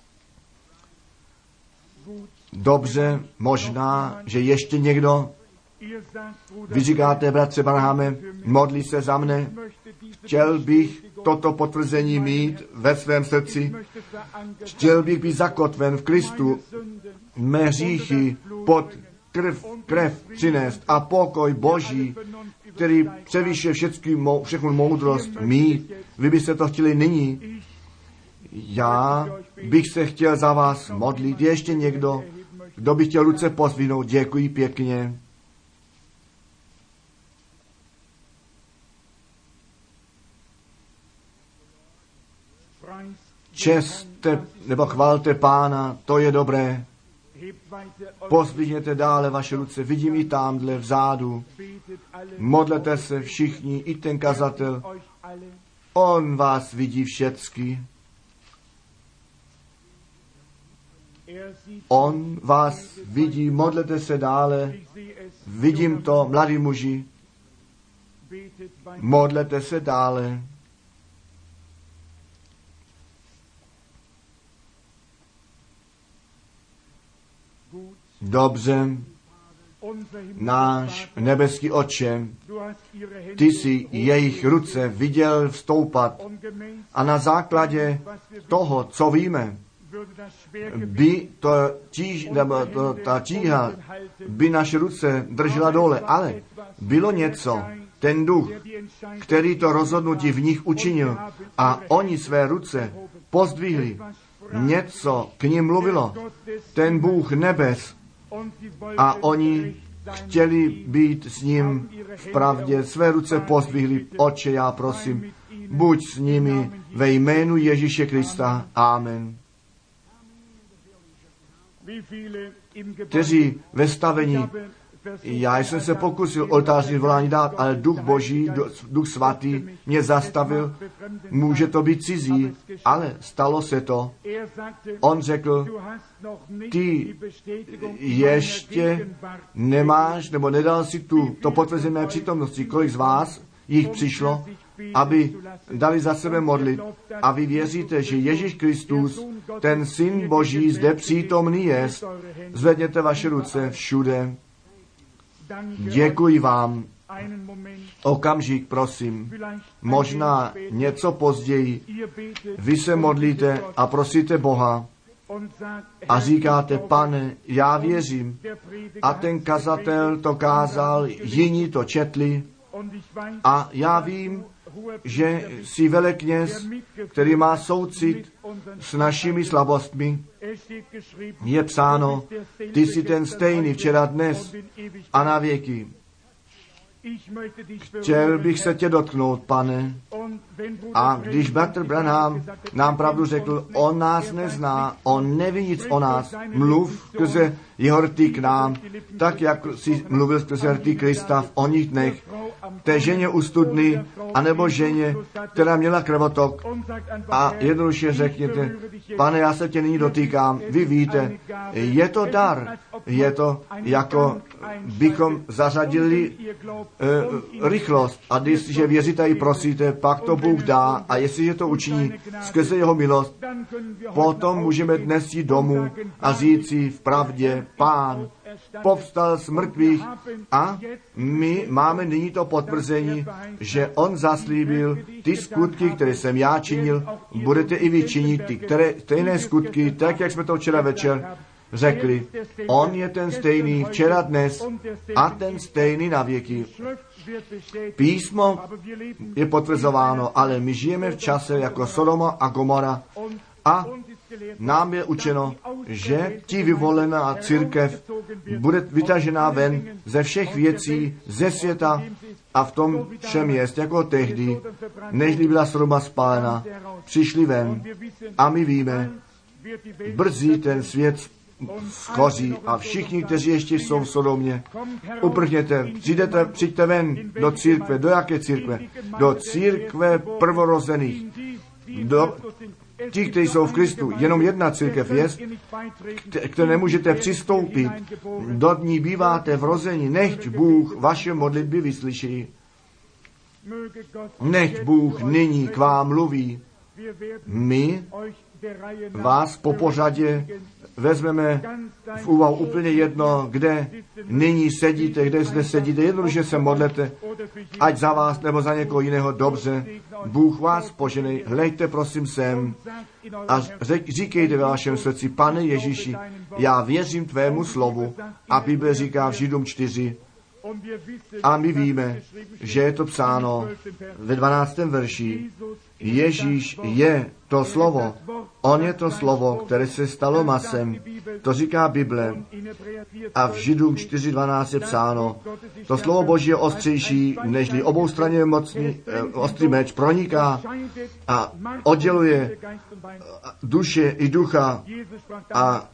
Dobře, možná, že ještě někdo, vy říkáte, bratře Branháme, modli se za mne, chtěl bych toto potvrzení mít ve svém srdci, chtěl bych být zakotven v Kristu, mé hříchy pod krv, krev přinést a pokoj Boží, který převyšuje všechnu moudrost mít. Vy byste to chtěli nyní. Já bych se chtěl za vás modlit. Ještě někdo, kdo by chtěl ruce pozdvihnout? Děkuji pěkně. Česte nebo chvalte Pána, to je dobré. Pozdvihněte dále vaše ruce, vidím i tamhle vzadu. Modlete se všichni, i ten kazatel. On vás vidí všecky. On vás vidí, modlete se dále. Vidím to, mladí muži. Modlete se dále. Dobře, náš nebeský Otče, ty jsi jejich ruce viděl vstoupat a na základě toho, co víme, by to tíž, nebo to, ta tíha, by naše ruce držela dole, ale bylo něco, ten duch, který to rozhodnutí v nich učinil a oni své ruce pozdvihli, něco k nim mluvilo, ten Bůh nebes, a oni chtěli být s ním v pravdě. Své ruce pozdvihli. Otče, já prosím, buď s nimi ve jménu Ježíše Krista. Amen. Kteří ve stavení, já jsem se pokusil oltářní volání dát, ale Duch Boží, Duch Svatý mě zastavil. Může to být cizí, ale stalo se to. On řekl, ty ještě nemáš, nebo nedal si tu, to potvrzení mé přítomnosti. Kolik z vás jich přišlo, aby dali za sebe modlit a vy věříte, že Ježíš Kristus, ten Syn Boží, zde přítomný jest. Zvedněte vaše ruce všude. Děkuji vám. Okamžik, prosím. Možná něco později. Vy se modlíte a prosíte Boha a říkáte, Pane, já věřím. A ten kazatel to kázal, jiní to četli a já vím, že jsi velekněz, který má soucit s našimi slabostmi. Je psáno, ty jsi ten stejný včera, dnes a na věky. Chtěl bych se tě dotknout, pane. A když bratr Branham nám pravdu řekl, on nás nezná, on neví nic o nás, mluv skrze jeho rty k nám, tak jak si mluvil skrze rty Krista v oních dnech, té ženě u studny, anebo ženě, která měla krvotok. A jednoduše řekněte, pane, já se tě nyní dotýkám, vy víte, je to dar, je to jako bychom zařadili e, rychlost. A jestliže věříte i prosíte, pak to Bůh dá. A jestliže to učiní skrze jeho milost, potom můžeme dnes jít domů a říct si v pravdě, Pán povstal z mrtvých a my máme nyní to potvrzení, že on zaslíbil ty skutky, které jsem já činil, budete i vy činit ty které, stejné skutky, tak jak jsme to včera večer řekli. On je ten stejný včera, dnes a ten stejný na věky. Písmo je potvrzováno, ale my žijeme v čase jako Sodoma a Gomora a nám je učeno, že ti vyvolená církev bude vytažená ven ze všech věcí, ze světa a v tom všem jest, jako tehdy, nežli byla Sodoma spálena, přišli ven a my víme, brzy ten svět schoří a všichni, kteří ještě jsou v Sodomě, uprchněte, přijdete, přijďte ven do církve. Do jaké církve? Do církve prvorozených. Do ti, kteří jsou v Kristu. Jenom jedna církev je, které nemůžete přistoupit. Do ní býváte vrození. Nechť Bůh vaše modlitby vyslyší. Nechť Bůh nyní k vám mluví. My vás po pořadě vezmeme v úvahu úplně jedno, kde nyní sedíte, kde zde sedíte, jednoduše se modlete, ať za vás nebo za někoho jiného dobře. Bůh vás poženej, hleďte prosím sem a řek, říkejte ve vašem srdci, Pane Ježíši, já věřím tvému slovu. A Bible říká v Židům čtyři. A my víme, že je to psáno ve dvanáctém verši. Ježíš je to slovo. On je to slovo, které se stalo masem. To říká Bible. A v Židům čtyři dvanáct je psáno. To slovo Boží je ostřejší, nežli oboustranně mocný, eh, ostrý meč proniká a odděluje duše i ducha. A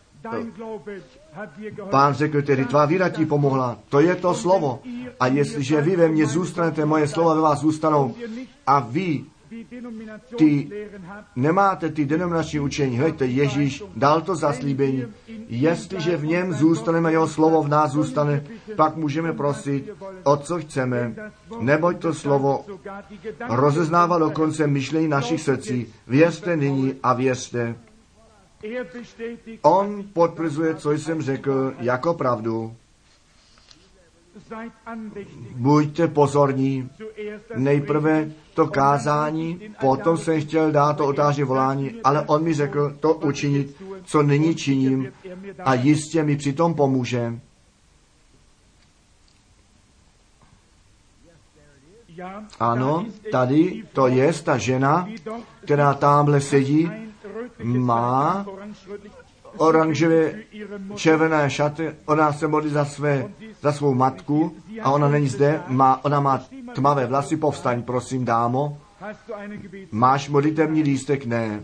Pán řekl tedy, tvá víra ti pomohla. To je to slovo. A jestliže vy ve mně zůstanete, moje slova ve vás zůstanou a vy ty nemáte ty denominační učení. Hleďte, Ježíš dal to zaslíbení. Jestliže v něm zůstaneme, jeho slovo v nás zůstane, pak můžeme prosit, o co chceme. Neboť to slovo rozeznává dokonce myšlení našich srdcí. Věřte nyní a věřte. On potvrzuje, co jsem řekl, jako pravdu. Buďte pozorní. Nejprve to kázání, potom jsem chtěl dát to otáži volání, ale on mi řekl to učinit, co nyní činím a jistě mi přitom pomůže. Ano, tady to je ta žena, která tamhle sedí, má oranžové červené šaty, ona se modlí za, své, za svou matku a ona není zde, má, ona má tmavé vlasy, povstaň, prosím, dámo. Máš modlitevní lístek? Ne.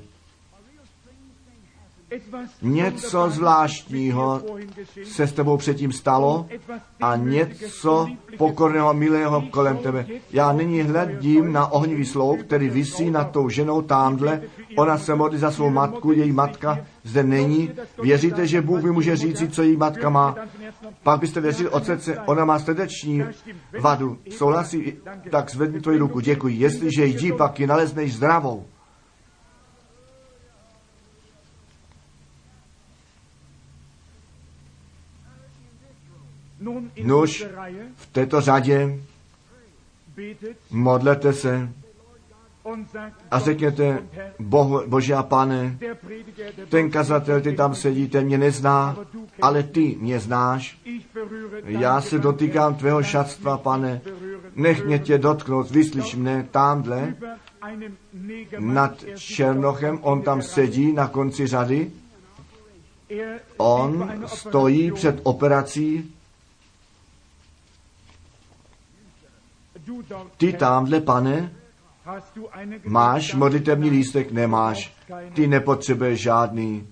Něco zvláštního se s tebou předtím stalo a něco pokorného, milého kolem tebe. Já nyní hledím na ohnivý sloup, který visí nad tou ženou támhle. Ona se modlí za svou matku, její matka zde není. Věříte, že Bůh mi může říct, co její matka má? Pak byste věřili od srdce, ona má srdeční vadu. Souhlasí? Tak zvedni tvoji ruku. Děkuji. Jestliže jdi, pak ji nalezneš zdravou. Nuž, v této řadě modlete se a řekněte, Bohu, Bože a Pane, ten kazatel, ty tam sedí, ten mě nezná, ale ty mě znáš. Já se dotýkám tvého šatstva, Pane, nech mě tě dotknout, vyslyš mne támhle nad Černochem, on tam sedí na konci řady, on stojí před operací. Ty tamhle, Pane, máš modlitební lístek? Nemáš. Ty nepotřebuješ žádný.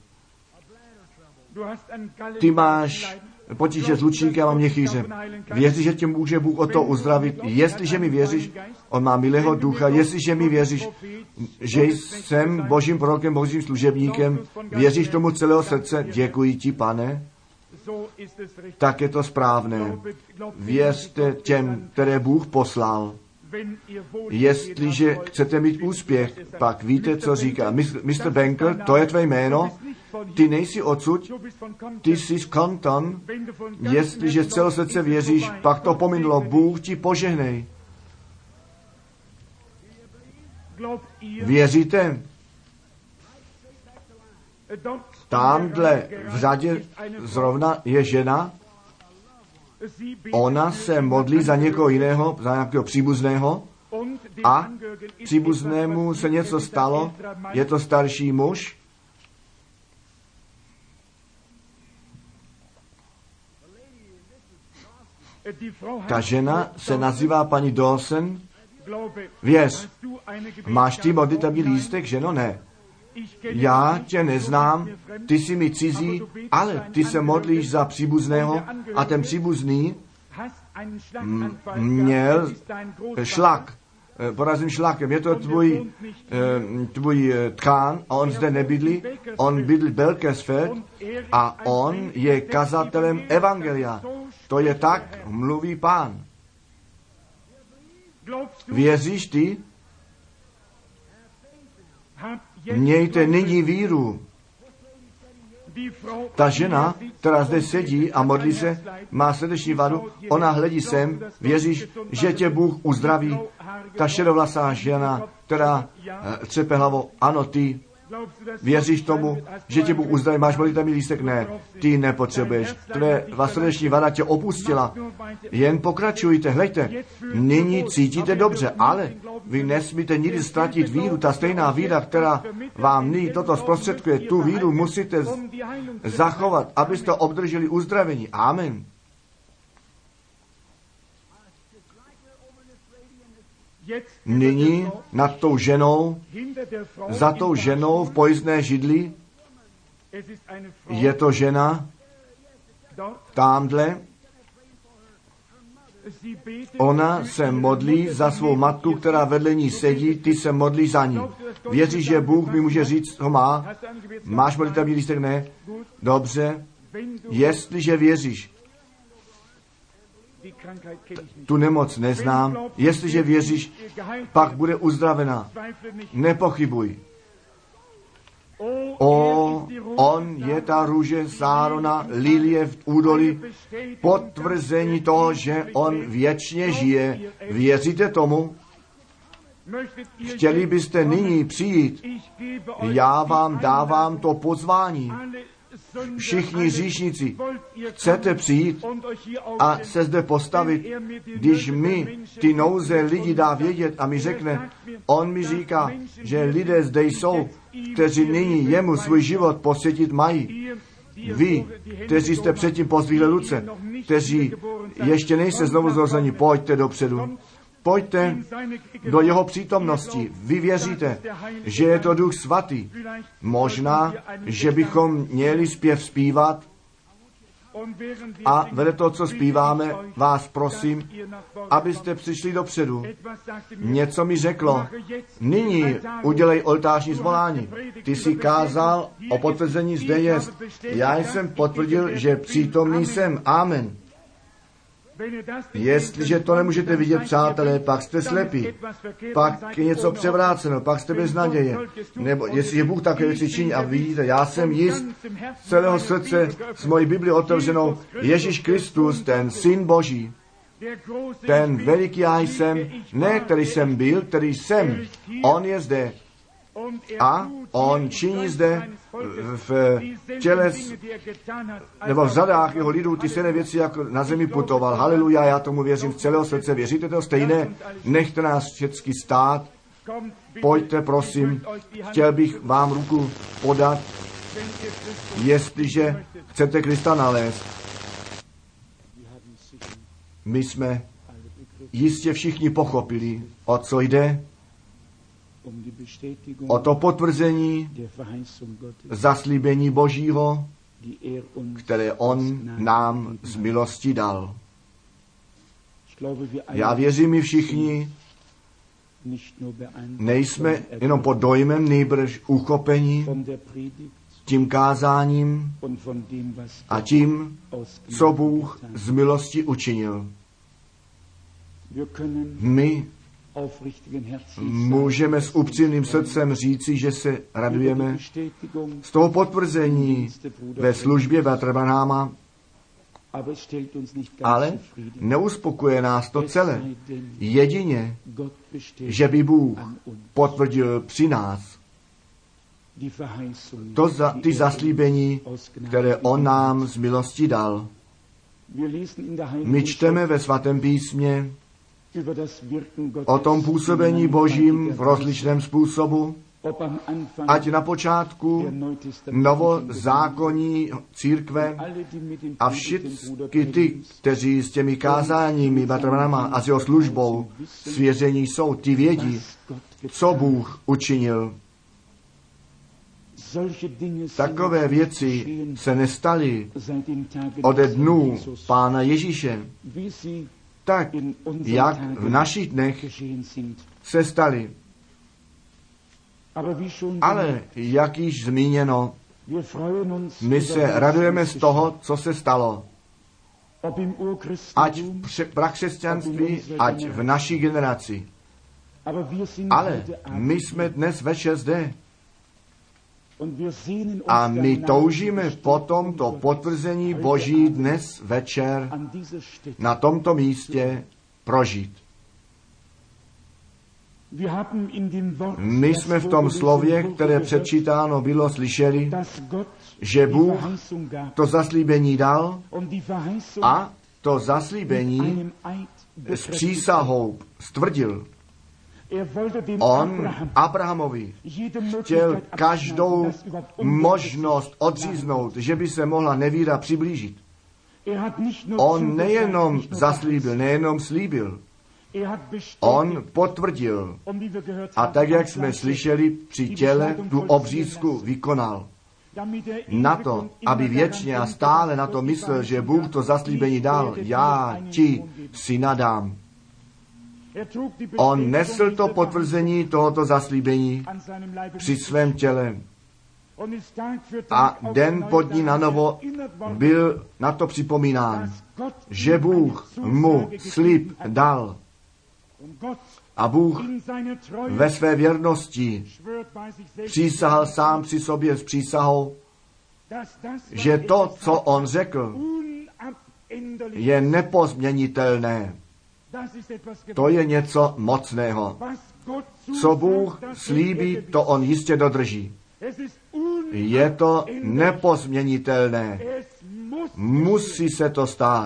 Ty máš potíže s lučníkem a měchýřem. Věříš, že tě může Bůh o to uzdravit? Jestliže mi věříš, on má milého ducha, jestliže mi věříš, že jsem Božím prorokem, Božím služebníkem, věříš tomu celého srdce, děkuji ti, Pane, tak je to správné. Věřte těm, které Bůh poslal. Jestliže chcete mít úspěch, pak víte, co říká. mister Benkel, to je tvé jméno, ty nejsi odsud, ty jsi z Compton. Jestliže z celého srdce věříš, pak to pominulo. Bůh ti požehnej. Věříte? Tamhle v řadě zrovna je žena, ona se modlí za někoho jiného, za nějakého příbuzného a příbuznému se něco stalo, je to starší muž. Ta žena se nazývá paní Dawson. Věř, máš ty modlitební lístek, ženo? Ne. Já tě neznám, ty jsi mi cizí, ale ty se modlíš za příbuzného a ten příbuzný m- měl šlak, porazím šlakem. Je to tvůj, tvůj tkán a on zde nebydlí, on bydlí v Belkersfeld a on je kazatelem evangelia. To je tak, mluví Pán. Věříš ty? Mějte nyní víru. Ta žena, která zde sedí a modlí se, má srdeční vadu, ona hledí sem, věříš, že tě Bůh uzdraví. Ta šedovlasá žena, která třepe hlavou, ano, ty. Věříš tomu, že tě Bůh uzdraví, máš modlitební lístek? Ne, ty nepotřebuješ. Tvé srdeční vada tě opustila. Jen pokračujte, hleďte. Nyní cítíte dobře, ale vy nesmíte nikdy ztratit víru. Ta stejná víra, která vám nyní toto zprostředkuje, tu víru musíte zachovat, abyste obdrželi uzdravení. Amen. Nyní nad tou ženou, za tou ženou v pojízdné židli, je to žena támhle. Ona se modlí za svou matku, která vedle ní sedí, ty se modlí za ní. Věříš, že Bůh mi může říct, ho má? Máš modlitební lístek? Ne? Dobře. Jestliže věříš, tu nemoc neznám, jestliže věříš, pak bude uzdravena. Nepochybuj. O, on je ta růže Sárona, lilie v údolí, potvrzení toho, že on věčně žije. Věříte tomu? Chtěli byste nyní přijít? Já vám dávám to pozvání. Všichni říšníci, chcete přijít a se zde postavit, když mi ty nouze lidi dá vědět a mi řekne, on mi říká, že lidé zde jsou, kteří nyní jemu svůj život posvětit mají. Vy, kteří jste předtím pozdvihli ruce, kteří ještě nejste znovu zrození, pojďte dopředu. Pojďte do jeho přítomnosti. Vy věříte, že je to Duch Svatý. Možná, že bychom měli zpěv zpívat a vedle toho, co zpíváme, vás prosím, abyste přišli dopředu. Něco mi řeklo. Nyní udělej oltářní zvolání. Ty jsi kázal o potvrzení zde jest. Já jsem potvrdil, že přítomný jsem. Amen. Jestliže to nemůžete vidět, přátelé, pak jste slepí, pak je něco převráceno, pak jste bez naděje. Nebo jestliže Bůh také věci činí a vidíte, já jsem jist z celého srdce s mojí Bibli otevřenou, Ježíš Kristus, ten Syn Boží, ten veliký já jsem, ne který jsem byl, který jsem, on je zde. A on činí zde v těle, nebo v zadách jeho lidů ty stejné věci, jako na zemi putoval. Haleluja, já tomu věřím z celého srdce. Věříte to stejné? Nechte nás všechny stát. Pojďte, prosím. Chtěl bych vám ruku podat, jestliže chcete Krista nalézt. My jsme jistě všichni pochopili, o co jde, o to potvrzení zaslíbení Božího, které on nám z milosti dal. Já věřím, my všichni nejsme jenom pod dojmem, nejbrž uchopení tím kázáním a tím, co Bůh z milosti učinil. My můžeme s upřímným srdcem říci, že se radujeme z toho potvrzení ve službě bratra Branhama, ale neuspokuje nás to celé. Jedině, že by Bůh potvrdil při nás to za, ty zaslíbení, které on nám z milosti dal. My čteme ve svatém písmě o tom působení Božím v rozličném způsobu, ať na počátku novozákonní církve a všichni ty, kteří s těmi kázáními bratra Branhama a s jeho službou svěření jsou, ty vědí, co Bůh učinil. Takové věci se nestaly ode dnů Pána Ježíše, tak, jak v našich dnech se staly. Ale, jak již zmíněno, my se radujeme z toho, co se stalo. Ať v prakřesťanství, ať v naší generaci. Ale my jsme dnes večer zde. A my toužíme po tomto potvrzení Boží dnes večer na tomto místě prožít. My jsme v tom slově, které předčítáno bylo, slyšeli, že Bůh to zaslíbení dal a to zaslíbení s přísahou stvrdil. On Abrahamovi chtěl každou možnost odříznout, že by se mohla nevíra přiblížit. On nejenom zaslíbil, nejenom slíbil, on potvrdil. A tak, jak jsme slyšeli, při těle tu obřízku vykonal. Na to, aby věčně a stále na to myslel, že Bůh to zaslíbení dal, já ti syna dám. On nesl to potvrzení tohoto zaslíbení při svém těle. A den po dní na novo byl na to připomínán, že Bůh mu slib dal. A Bůh ve své věrnosti přísahal sám při sobě s přísahou, že to, co on řekl, je nepozměnitelné. To je něco mocného. Co Bůh slíbí, to on jistě dodrží. Je to nepozměnitelné. Musí se to stát.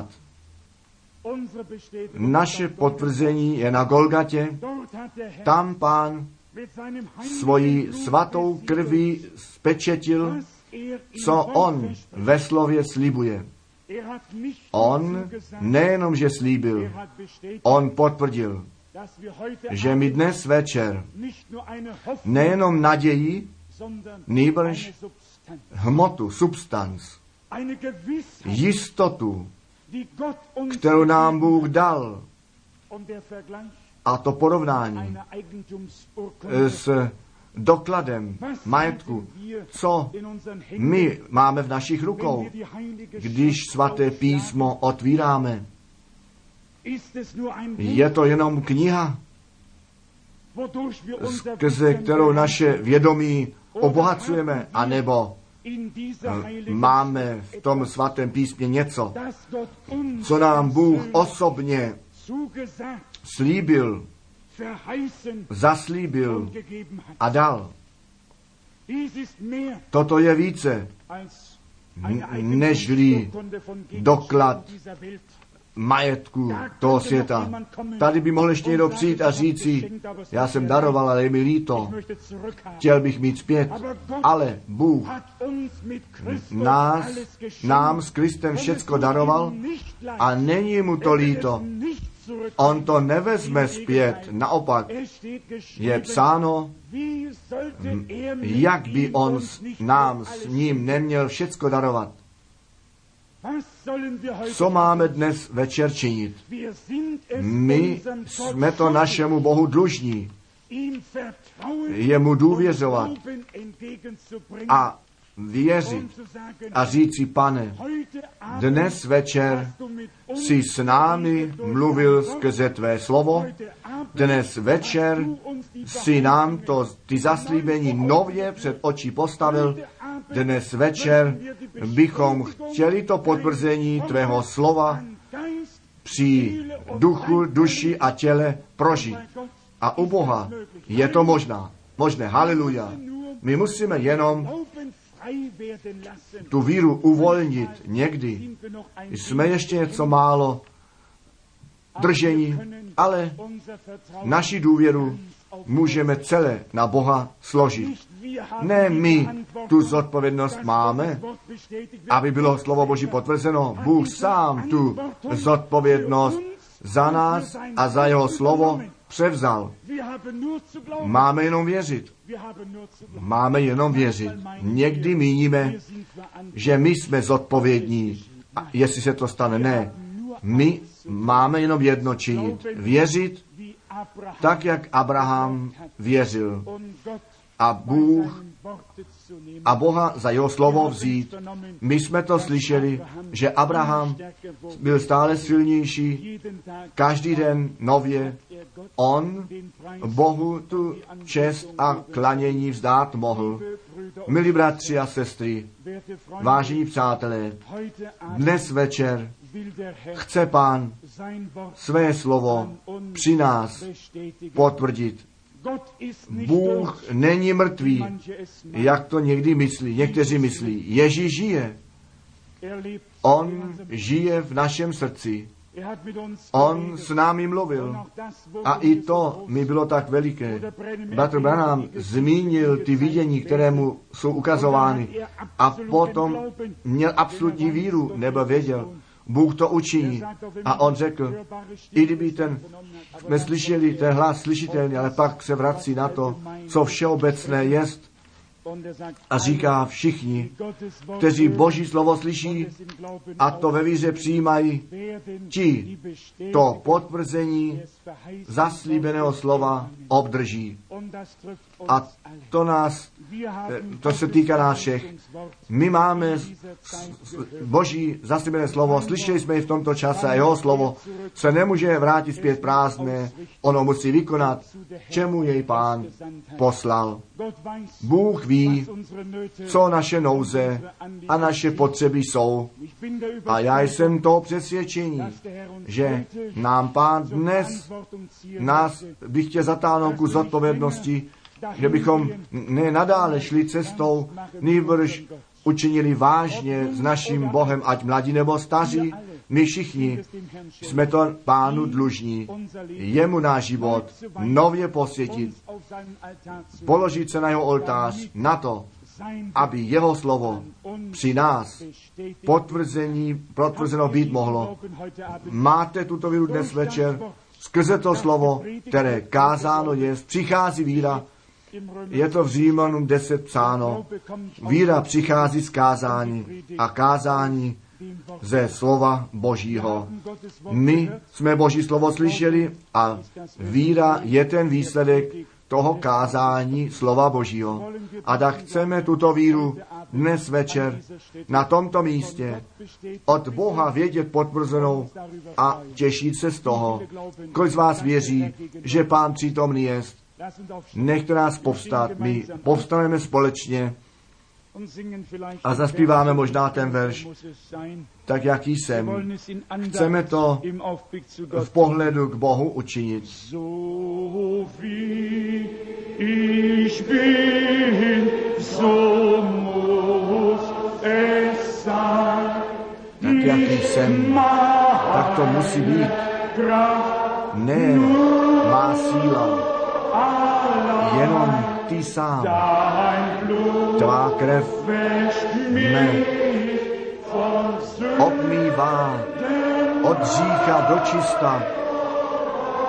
Naše potvrzení je na Golgatě. Tam Pán svojí svatou krví spečetil, co on ve slově slibuje. On nejenom, že slíbil, on potvrdil, že my dnes večer nejenom naději, nýbrž hmotu, substanc, jistotu, kterou nám Bůh dal, a to porovnání s dokladem majetku, co my máme v našich rukou, když svaté písmo otvíráme. Je to jenom kniha, skrze kterou naše vědomí obohacujeme, anebo máme v tom svatém písmě něco, co nám Bůh osobně slíbil, zaslíbil a dal. Toto je více nežli doklad majetku toho světa. Tady by mohl ještě někdo přijít a říci, já jsem daroval, ale je mi líto, chtěl bych mít zpět, ale Bůh nás, nám s Kristem všecko daroval a není mu to líto On to nevezme zpět, naopak je psáno, jak by on nám s ním neměl všecko darovat. Co máme dnes večer činit? My jsme to našemu Bohu dlužní. Jemu důvěřovat a věřit a říci, Pane, dnes večer jsi s námi mluvil skrze tvé slovo, dnes večer jsi nám to, ty zaslíbení nově před oči postavil, dnes večer bychom chtěli to potvrzení tvého slova při duchu, duši a těle prožít. A u Boha je to možná. Možné, haleluja. My musíme jenom tu víru uvolnit někdy. Jsme ještě něco málo držení, ale naši důvěru můžeme celé na Boha složit. Ne my tu zodpovědnost máme, aby bylo slovo Boží potvrzeno. Bůh sám tu zodpovědnost za nás a za jeho slovo převzal. Máme jenom věřit. Máme jenom věřit. Někdy míníme, že my jsme zodpovědní, a jestli se to stane. Ne. My máme jenom jedno činit. Věřit tak, jak Abraham věřil. A Bůh a Boha za jeho slovo vzít. My jsme to slyšeli, že Abraham byl stále silnější, každý den nově. On Bohu tu čest a klanění vzdát mohl. Milí bratři a sestry, vážení přátelé, dnes večer chce Pán své slovo při nás potvrdit. Bůh není mrtvý, jak to někdy myslí, někteří myslí. Ježíš žije. On žije v našem srdci. On s námi mluvil. A i to mi bylo tak veliké. Bratr Branham zmínil ty vidění, které mu jsou ukazovány. A potom měl absolutní víru, nebo věděl, Bůh to učiní. A on řekl, i kdyby ten, jsme slyšeli ten hlas slyšitelný, ale pak se vrací na to, co všeobecné jest, a říká všichni, kteří Boží slovo slyší a to ve víře přijímají, ti to potvrzení zaslíbeného slova obdrží. A to nás, to se týká nás všech. My máme Boží zaslíbené slovo, slyšeli jsme i v tomto čase a jeho slovo se nemůže vrátit zpět prázdné, ono musí vykonat, čemu jej Pán poslal. Bůh ví, co naše nouze a naše potřeby jsou. A já jsem to přesvědčení, že nám Pán dnes nás by chtěl zatáhnout ku zodpovědnosti, že bychom ne nadále šli cestou, nýbrž učinili vážně s naším Bohem, ať mladí nebo staří, my všichni jsme to Pánu dlužní. Jemu náš život nově posvětit, položit se na jeho oltář, na to, aby jeho slovo při nás potvrzení, potvrzeno být mohlo. Máte tuto víru dnes večer? Skrze to slovo, které kázáno je, přichází víra. Je to v Římanům deset psáno. Víra přichází z kázání a kázání ze slova Božího. My jsme Boží slovo slyšeli a víra je ten výsledek toho kázání slova Božího. A tak chceme tuto víru dnes večer na tomto místě od Boha vědět potvrzenou a těšit se z toho. Kolik z vás věří, že Pán přítomný jest? Nechte nás povstat. My povstaneme společně a zaspíváme možná ten verš, tak jaký jsem. Chceme to v pohledu k Bohu učinit. So wie ich bin, so muss es sein. Tak jaký jsem, tak to musí být. Ne má síla, jenom ty sám. Tvá krev mne obmývá od hřícha do čista.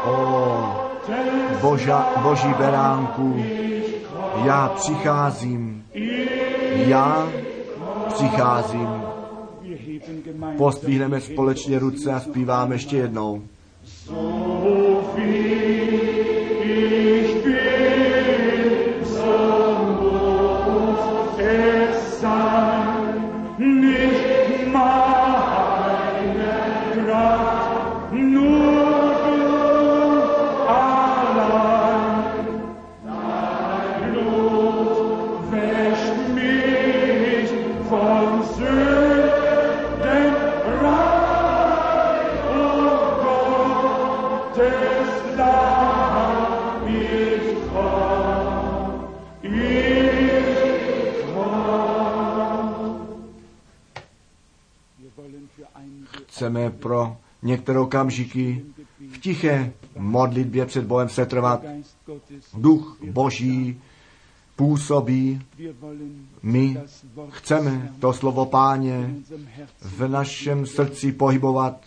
O Boža, Boží beránku, já přicházím, já přicházím. Pozdvihneme společně ruce a zpíváme ještě jednou. Chceme pro některé okamžiky v tiché modlitbě před Bohem setrvat. Duch Boží působí. My chceme to slovo Páně v našem srdci pohybovat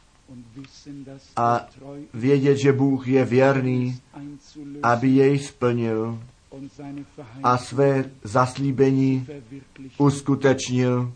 a vědět, že Bůh je věrný, aby jej splnil a své zaslíbení uskutečnil.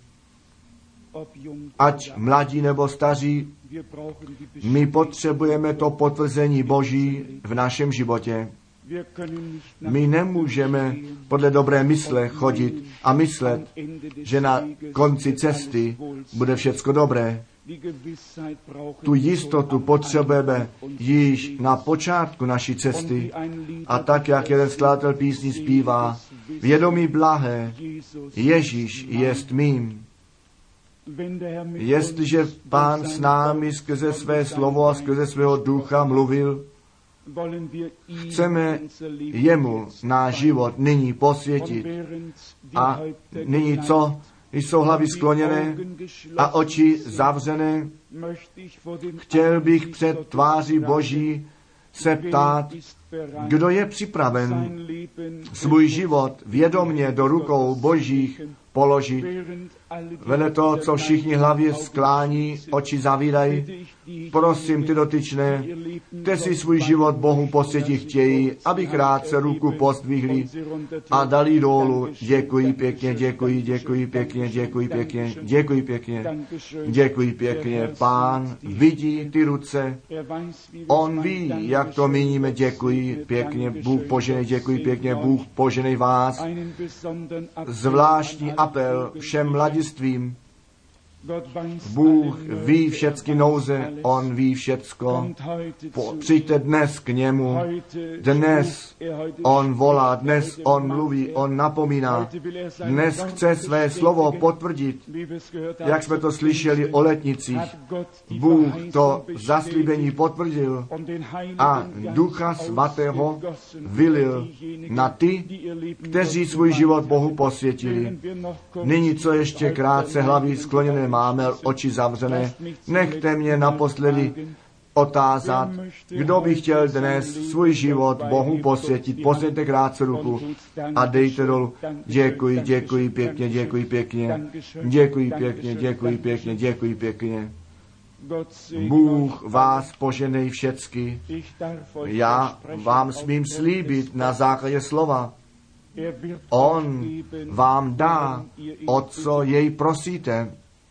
Ať mladí nebo staří, my potřebujeme to potvrzení Boží v našem životě. My nemůžeme podle dobré mysle chodit a myslet, že na konci cesty bude všecko dobré. Tu jistotu potřebujeme již na počátku naší cesty a tak, jak jeden skladatel písní zpívá, vědomí blahé, Ježíš jest mým. Jestliže Pán s námi skrze své slovo a skrze svého ducha mluvil, chceme jemu náš život nyní posvětit. A nyní co? Jsou hlavy skloněné a oči zavřené. Chtěl bych před tváří Boží se ptát, kdo je připraven svůj život vědomně do rukou Božích položit. Vedle toho, co všichni hlavě sklání, oči zavírají, prosím ty dotyčné, kteří svůj život Bohu posvětit chtějí, aby krátce ruku pozdvihli a dali dolů. Děkuji pěkně, děkuji, děkuji pěkně, děkuji pěkně, děkuji pěkně, děkuji pěkně. Pán vidí ty ruce, on ví, jak to míníme. Děkuji pěkně, Bůh poženej, děkuji pěkně, Bůh poženej vás. Zvláštní apel všem mladistvím. Bůh ví všechny nouze, on ví všecko. Po, přijďte dnes k němu. Dnes on volá, dnes on mluví, on napomíná. Dnes chce své slovo potvrdit, jak jsme to slyšeli o letnicích. Bůh to zaslíbení potvrdil a Ducha Svatého vylil na ty, kteří svůj život Bohu posvětili. Nyní, co ještě krátce hlavy skloněné máme, oči zavřené, nechte mě naposledy otázat, kdo by chtěl dnes svůj život Bohu posvětit. Posvěťte krátce ruku a dejte dolů. Děkuji, děkuji pěkně, děkuji pěkně, děkuji pěkně, děkuji pěkně, děkuji pěkně. Bůh vás poženej všecky. Já vám smím slíbit na základě slova. On vám dá, o co jej prosíte.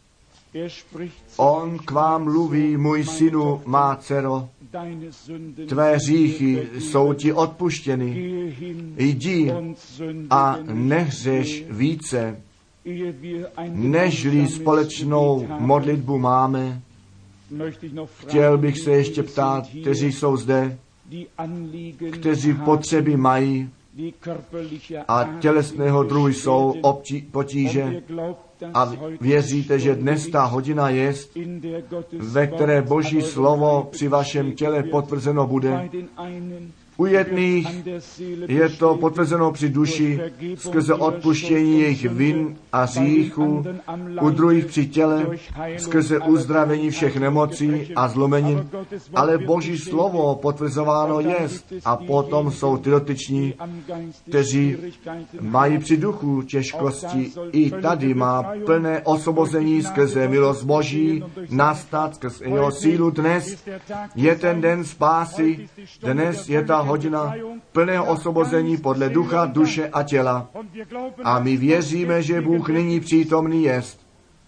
On k vám mluví, můj synu, má dcero, tvé hříchy jsou ti odpuštěny. Jdi a nehřeš více, nežli společnou modlitbu máme. Chtěl bych se ještě ptát, kteří jsou zde, kteří potřeby mají a tělesného druhu jsou obtí, potíže a věříte, že dnes ta hodina je, ve které Boží slovo při vašem těle potvrzeno bude. U jedných je to potvrzeno při duši skrze odpuštění jejich vin a hříchů, u druhých při těle skrze uzdravení všech nemocí a zlomenin, ale Boží slovo potvrzováno jest a potom jsou ty dotyční, kteří mají při duchu těžkosti. I tady má plné osvobození skrze milost Boží nastat skrze jeho sílu. Dnes je ten den spásy, dnes je ta hodina plného osvobození podle ducha, duše a těla. A my věříme, že Bůh nyní přítomný jest.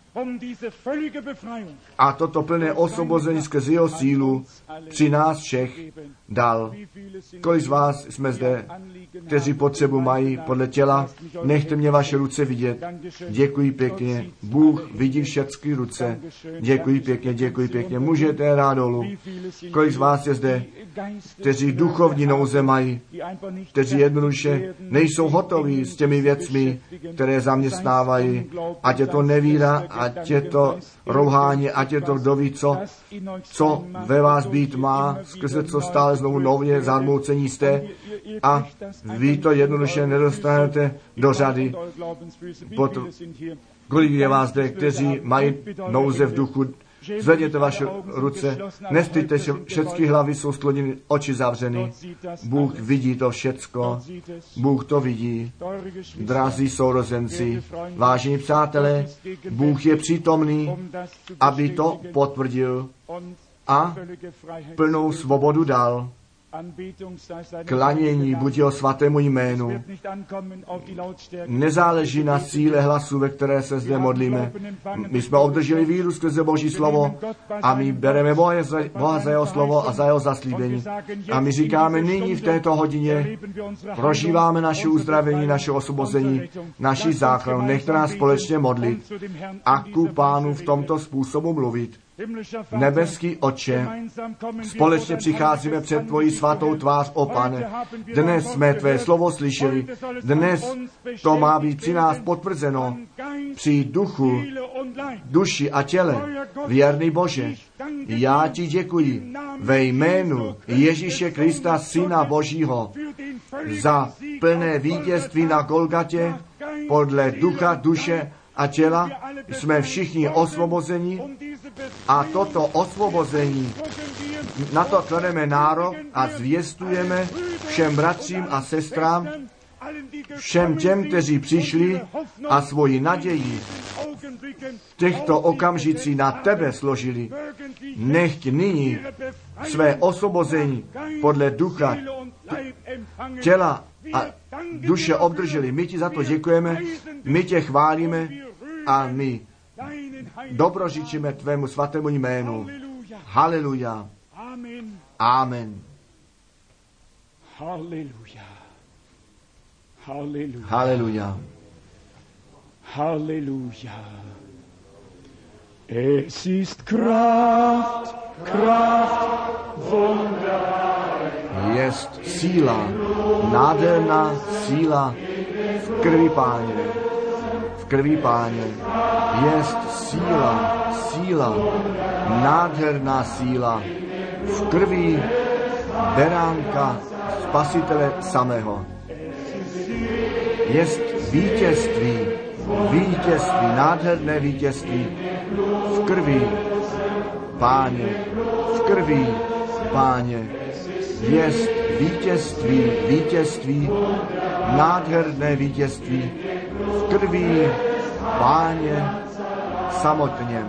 A toto plné osvobození skrze jeho sílu při nás všech dal. Kolik z vás jsme zde, kteří potřebu mají podle těla, nechte mě vaše ruce vidět. Děkuji pěkně. Bůh vidí všechny ruce. Děkuji pěkně, děkuji pěkně. Můžete rád dolů. Kolik z vás je zde, kteří duchovní nouze mají, kteří jednoduše nejsou hotoví s těmi věcmi, které zaměstnávají, ať je to nevíra, ať je to rouhání, ať je to kdo ví co, co ve vás být má, skrze co stále znovu nově zarmoucení jste a vy to jednoduše nedostanete do řady. Pot, kolik je vás zde, kteří mají nouze v duchu, zvedněte vaše ruce, nestyďte se, všechny hlavy jsou skloněny, oči zavřeny. Bůh vidí to všecko, Bůh to vidí. Drazí sourozenci, vážení přátelé, Bůh je přítomný, aby to potvrdil a plnou svobodu dal. Klanění buď jeho svatému jménu. Nezáleží na síle hlasu, ve které se zde modlíme. My jsme obdrželi víru skrze Boží slovo a my bereme Boha za, Boha za jeho slovo a za jeho zaslíbení. A my říkáme, nyní v této hodině prožíváme naše uzdravení, naše osvobození, naši záchranu. Nechte nás společně modlit a ku Pánu v tomto způsobu mluvit. Nebeský Otče, společně přicházíme před tvoji svatou tvář, o Pane. Dnes jsme tvé slovo slyšeli. Dnes to má být při nás potvrzeno. Při duchu, duši a těle. Věrný Bože, já ti děkuji ve jménu Ježíše Krista, Syna Božího, za plné vítězství na Golgatě podle ducha, duše a těla. Jsme všichni osvobozeni a toto osvobození, na to klademe nárok a zvěstujeme všem bratřím a sestrám, všem těm, kteří přišli a svoji naději v těchto okamžicích na tebe složili. Nechť nyní své osvobození podle ducha, těla a duše obdrželi. My ti za to děkujeme, my tě chválíme a my dobrožičíme tvému svatému jménu. Haleluja. Amen. Halleluja. Halleluja. Haleluja. Halleluja. Es ist Kraft, Kraft, Wunder. Jest síla, nádherná síla v krvi Páně. V krvi Páně. Jest síla, síla, nádherná síla v krvi beránka Spasitele samého. Jest vítězství, vítězství, nádherné vítězství v krvi Páně, v krvi Páně. Jest vítězství, vítězství, nádherné vítězství v krvi Páně samotně.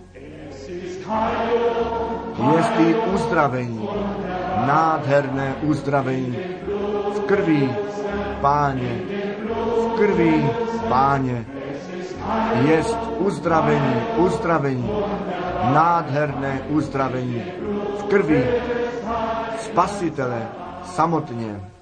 Jest i uzdravení, nádherné uzdravení v krvi Páně, v krvi Páně. Jest uzdravení, uzdravení, nádherné uzdravení v krvi Spasitele samotně.